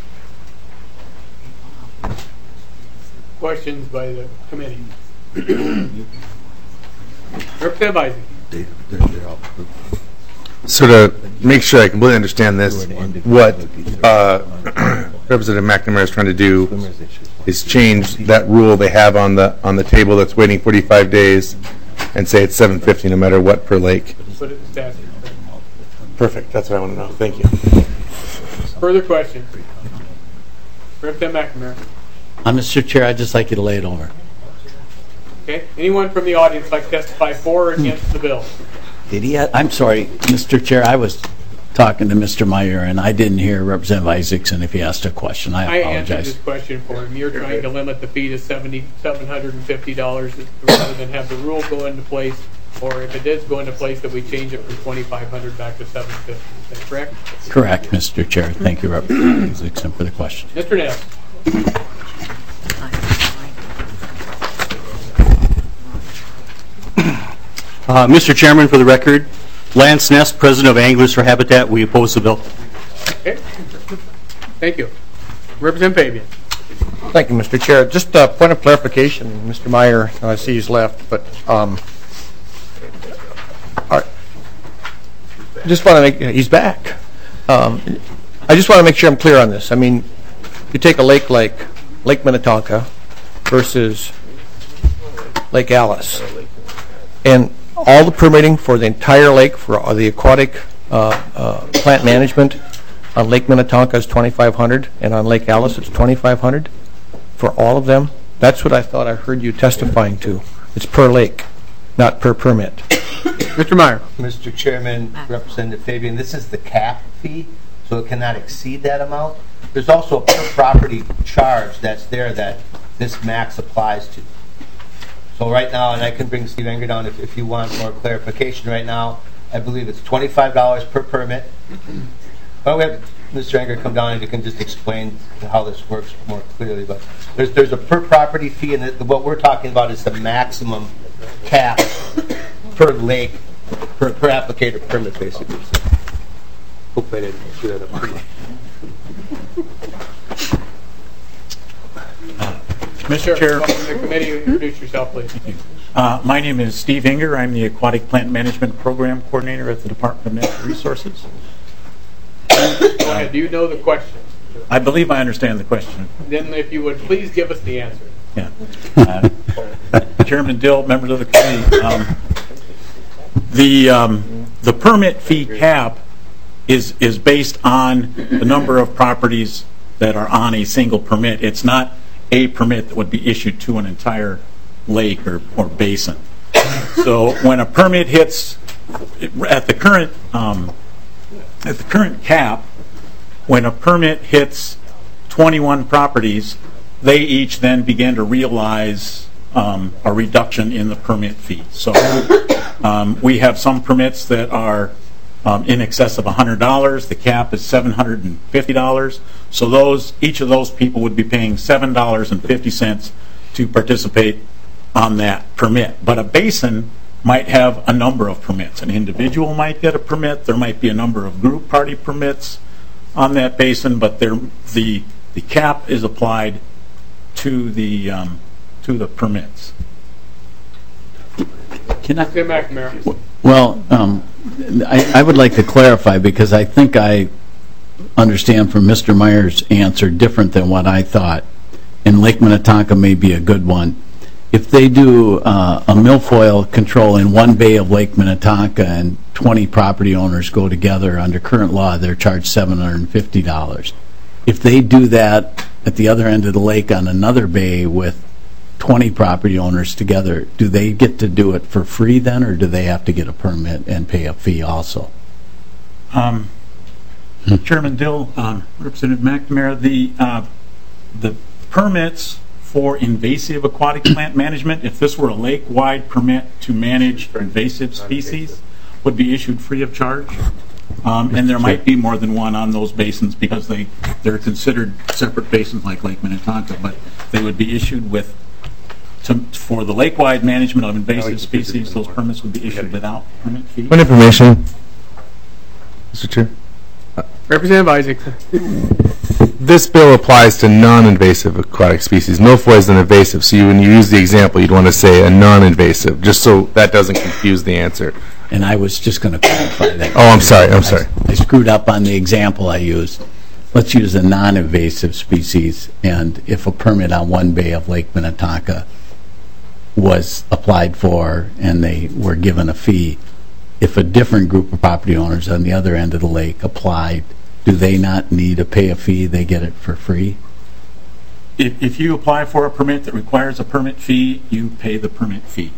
Questions by the committee? Representative Isaac. So to make sure I completely understand this, what uh, Representative McNamara is trying to do is change that rule they have on the on the table that's waiting forty-five days and say it's seven fifty no matter what per lake. Put it in statute. Perfect. That's what I want to know. Thank you. Further questions? Representative McNamara. Uh, Mister Chair, I'd just like you to lay it over. Okay. Anyone from the audience like to testify for or against the bill? Did he? I'm sorry, Mister Chair. I was talking to Mister Meyer, and I didn't hear Representative Isaacson if he asked a question. I I answered apologize. this question for him. You're trying to limit the fee to seventy-seven hundred fifty dollars rather than have the rule go into place, or if it does go into place, that we change it from twenty-five hundred dollars back to seven hundred fifty dollars. Is that correct? Correct, Mister Chair. Thank you, Representative Isaacson, for the question. Mister Ness. Uh, Mister Chairman, for the record, Lance Ness, President of Anglers for Habitat. We oppose the bill. Okay. Thank you. Representative Fabian. Thank you, Mister Chair. Just a point of clarification. Mister Meyer, I see he's left, but um, I just want to make, he's back. Um, I just want to make sure I'm clear on this. I mean, you take a lake like Lake Minnetonka versus Lake Alice, and all the permitting for the entire lake for the aquatic uh, uh, plant management on Lake Minnetonka is twenty-five hundred dollars, and on Lake Alice it's twenty-five hundred dollars for all of them. That's what I thought I heard you testifying to. It's per lake, not per permit. Mister Meyer. Mister Chairman, Representative Fabian, this is the cap fee, so it cannot exceed that amount. There's also a per property charge that's there that this max applies to. So right now, and I can bring Steve Enger down if, if you want more clarification right now, I believe it's twenty-five dollars per permit. Well, we have Mister Enger come down and you can just explain how this works more clearly. But there's there's a per property fee, and the, what we're talking about is the maximum cap per lake, per, per applicator permit, basically. So, hope I didn't screw that up. Mister Chair. Welcome to the committee. Introduce yourself, please. Uh, my name is Steve Inger. I'm the Aquatic Plant Management Program Coordinator at the Department of Natural Resources. Go ahead. Do you know the question? I believe I understand the question. Then if you would please give us the answer. Yeah. Uh, Chairman Dill, members of the committee, um, the um, the permit fee cap is is based on the number of properties that are on a single permit. It's not a permit that would be issued to an entire lake or, or basin. So when a permit hits at the current um, at the current cap, when a permit hits twenty-one properties, they each then begin to realize um, a reduction in the permit fee. So um, we have some permits that are um, in excess of one hundred dollars. The cap is seven hundred fifty dollars. So those each of those people would be paying seven dollars and fifty cents to participate on that permit. But a basin might have a number of permits. An individual might get a permit. There might be a number of group party permits on that basin, but there, the the cap is applied to the um, to the permits. Can I? Tim McNamara. Well, um, I, I would like to clarify because I think I understand from Mister Meyer's answer different than what I thought. And Lake Minnetonka may be a good one. If they do uh, a milfoil control in one bay of Lake Minnetonka and twenty property owners go together under current law, they're charged seven hundred fifty dollars. If they do that at the other end of the lake on another bay with twenty property owners together, do they get to do it for free then, or do they have to get a permit and pay a fee also? Um, hmm. Chairman Dill, um, Representative McNamara, the uh, the permits for invasive aquatic plant management, if this were a lake-wide permit to manage invasive species, would be issued free of charge. Um, and there might be more than one on those basins because they, they're considered separate basins like Lake Minnetonka, but they would be issued with to, for the lake-wide management of invasive species, those permits would be issued without permit fee. One information, Mister Chair. Representative Isaacson. This bill applies to non-invasive aquatic species. Milfoil is an invasive, so you, when you use the example, you'd want to say a non-invasive, just so that doesn't confuse the answer. And I was just going to clarify that. Oh, I'm sorry, I'm sorry. I, I screwed up on the example I used. Let's use a non-invasive species, and if a permit on one bay of Lake Minnetonka was applied for and they were given a fee, if a different group of property owners on the other end of the lake applied, do they not need to pay a fee? They get it for free? If, if you apply for a permit that requires a permit fee, you pay the permit fee.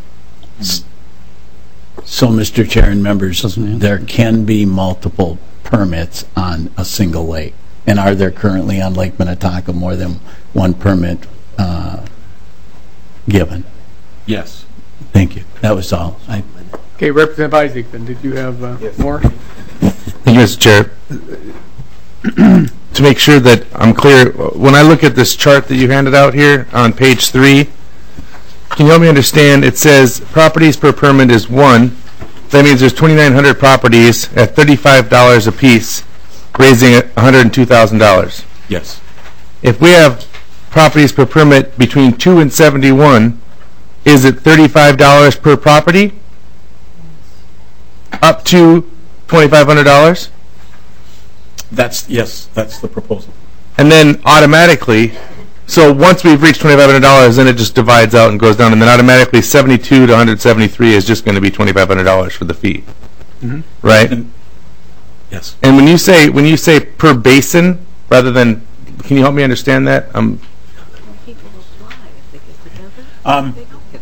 So, Mister Chair and members, there can be multiple permits on a single lake. And are there currently on Lake Minnetonka more than one permit uh, given? Yes. Thank you. That was all. I, Okay, Representative Isaacson, did you have uh, yes. more? Thank you, Mister Chair. To make sure that I'm clear, when I look at this chart that you handed out here on page three, can you help me understand? It says properties per permit is one. That means there's twenty-nine hundred properties at thirty-five dollars a piece, raising one hundred two thousand dollars. Yes. If we have properties per permit between two and seventy-one, is it thirty-five dollars per property? Up to twenty-five hundred dollars? That's, yes, that's the proposal. And then automatically, so once we've reached twenty-five hundred dollars, then it just divides out and goes down, and then automatically seventy-two to one hundred seventy-three is just going to be twenty-five hundred dollars for the fee. Mm-hmm. Right? And, yes. And when you say when you say per basin rather than, can you help me understand that? Um, Um,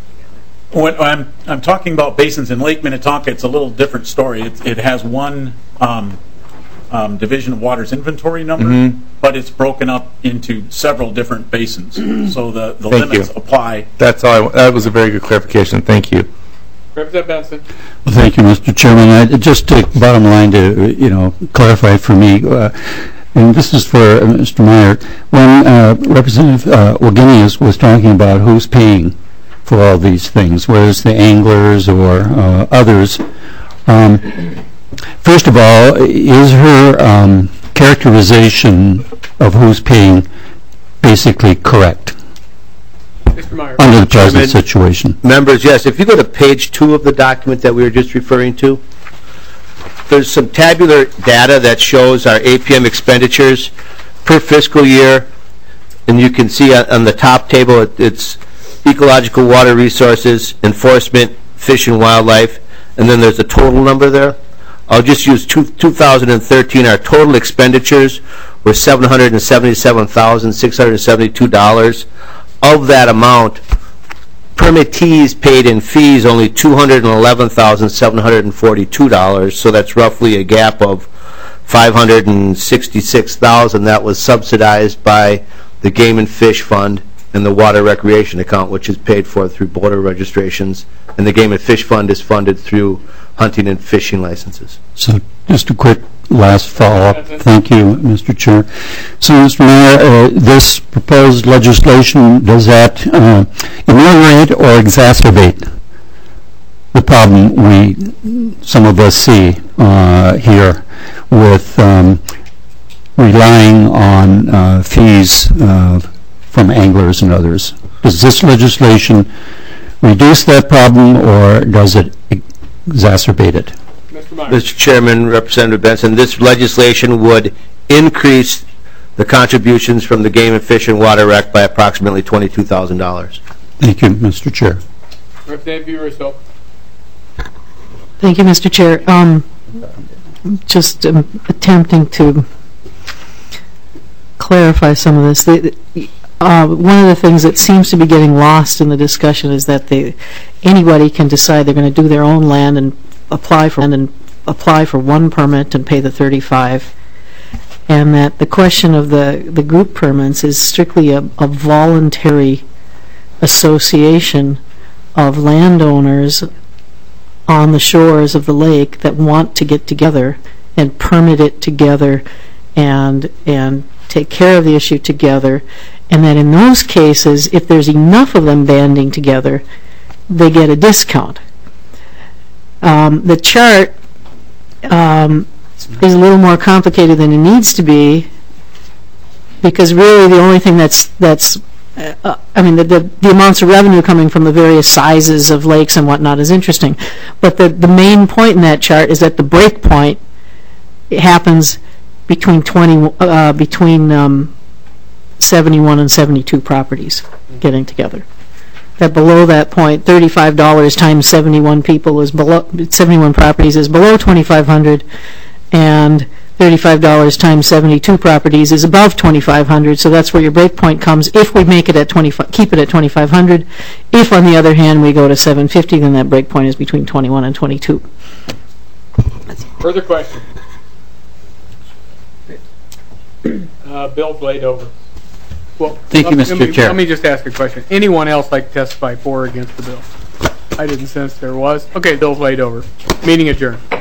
when I'm I'm talking about basins in Lake Minnetonka, it's a little different story. It, it has one um, um, Division of Waters inventory number, Mhm. but it's broken up into several different basins. So the, the Thank limits you. apply. That's all. I, that was a very good clarification. Thank you. Representative Benson. Well, thank you, Mister Chairman. I, just to bottom line to, you know, clarify for me, uh, and this is for uh, Mister Meyer, when uh, Representative uh, Wagenius was talking about who's paying for all these things, whether it's the anglers or uh, others, um, first of all, is her um, characterization of who's paying basically correct? Mister Meyer. Under the present Chairman, situation. Members, yes. If you go to page two of the document that we were just referring to, there's some tabular data that shows our A P M expenditures per fiscal year, and you can see on, on the top table it, it's ecological water resources, enforcement, fish and wildlife, and then there's a total number there. I'll just use two, two thousand thirteen. Our total expenditures were seven hundred seventy-seven thousand six hundred seventy-two dollars. Of that amount, permittees paid in fees only two hundred eleven thousand seven hundred forty-two dollars, so that's roughly a gap of five hundred sixty-six thousand dollars. That was subsidized by the Game and Fish Fund and the Water Recreation Account, which is paid for through boater registrations, and the Game and Fish Fund is funded through hunting and fishing licenses. So just a quick last follow-up. Thank you, Mister Chair. So, Mister Mayor, uh, this proposed legislation, does that uh, ameliorate or exacerbate the problem we, some of us see uh, here with um, relying on uh, fees uh, from anglers and others? Does this legislation reduce that problem, or does it exacerbate it? Mister Chairman, Representative Benson, this legislation would increase the contributions from the Game and Fish and Water Rec by approximately twenty-two thousand dollars. Thank you, Mister Chair. Representative Bureau. Thank you, Mister Chair. Um, just um, attempting to clarify some of this. The, uh, one of the things that seems to be getting lost in the discussion is that they, anybody can decide they're going to do their own land and apply for and apply for one permit and pay the thirty-five, and that the question of the the group permits is strictly a, a voluntary association of landowners on the shores of the lake that want to get together and permit it together and and take care of the issue together, and that in those cases, if there's enough of them banding together, they get a discount. Um, the chart um, is a little more complicated than it needs to be, because really the only thing that's that's uh, I mean the, the the amounts of revenue coming from the various sizes of lakes and whatnot is interesting, but the the main point in that chart is that the break point happens between twenty uh, between um, seventy-one and seventy-two properties getting together. That below that point, thirty-five dollars times seventy-one people is below seventy-one properties is below twenty-five hundred, and thirty-five dollars times seventy-two properties is above twenty-five hundred. So that's where your break point comes. If we make it at twenty-five, keep it at twenty-five hundred. If, on the other hand, we go to seven fifty, then that break point is between twenty-one and twenty-two. Further question? Uh, Bill Bladover. Well, Thank you, let- Mister let me- Chair. Let me just ask a question. Anyone else like to testify for or against the bill? I didn't sense there was. Okay, Bill Bladover. Meeting adjourned.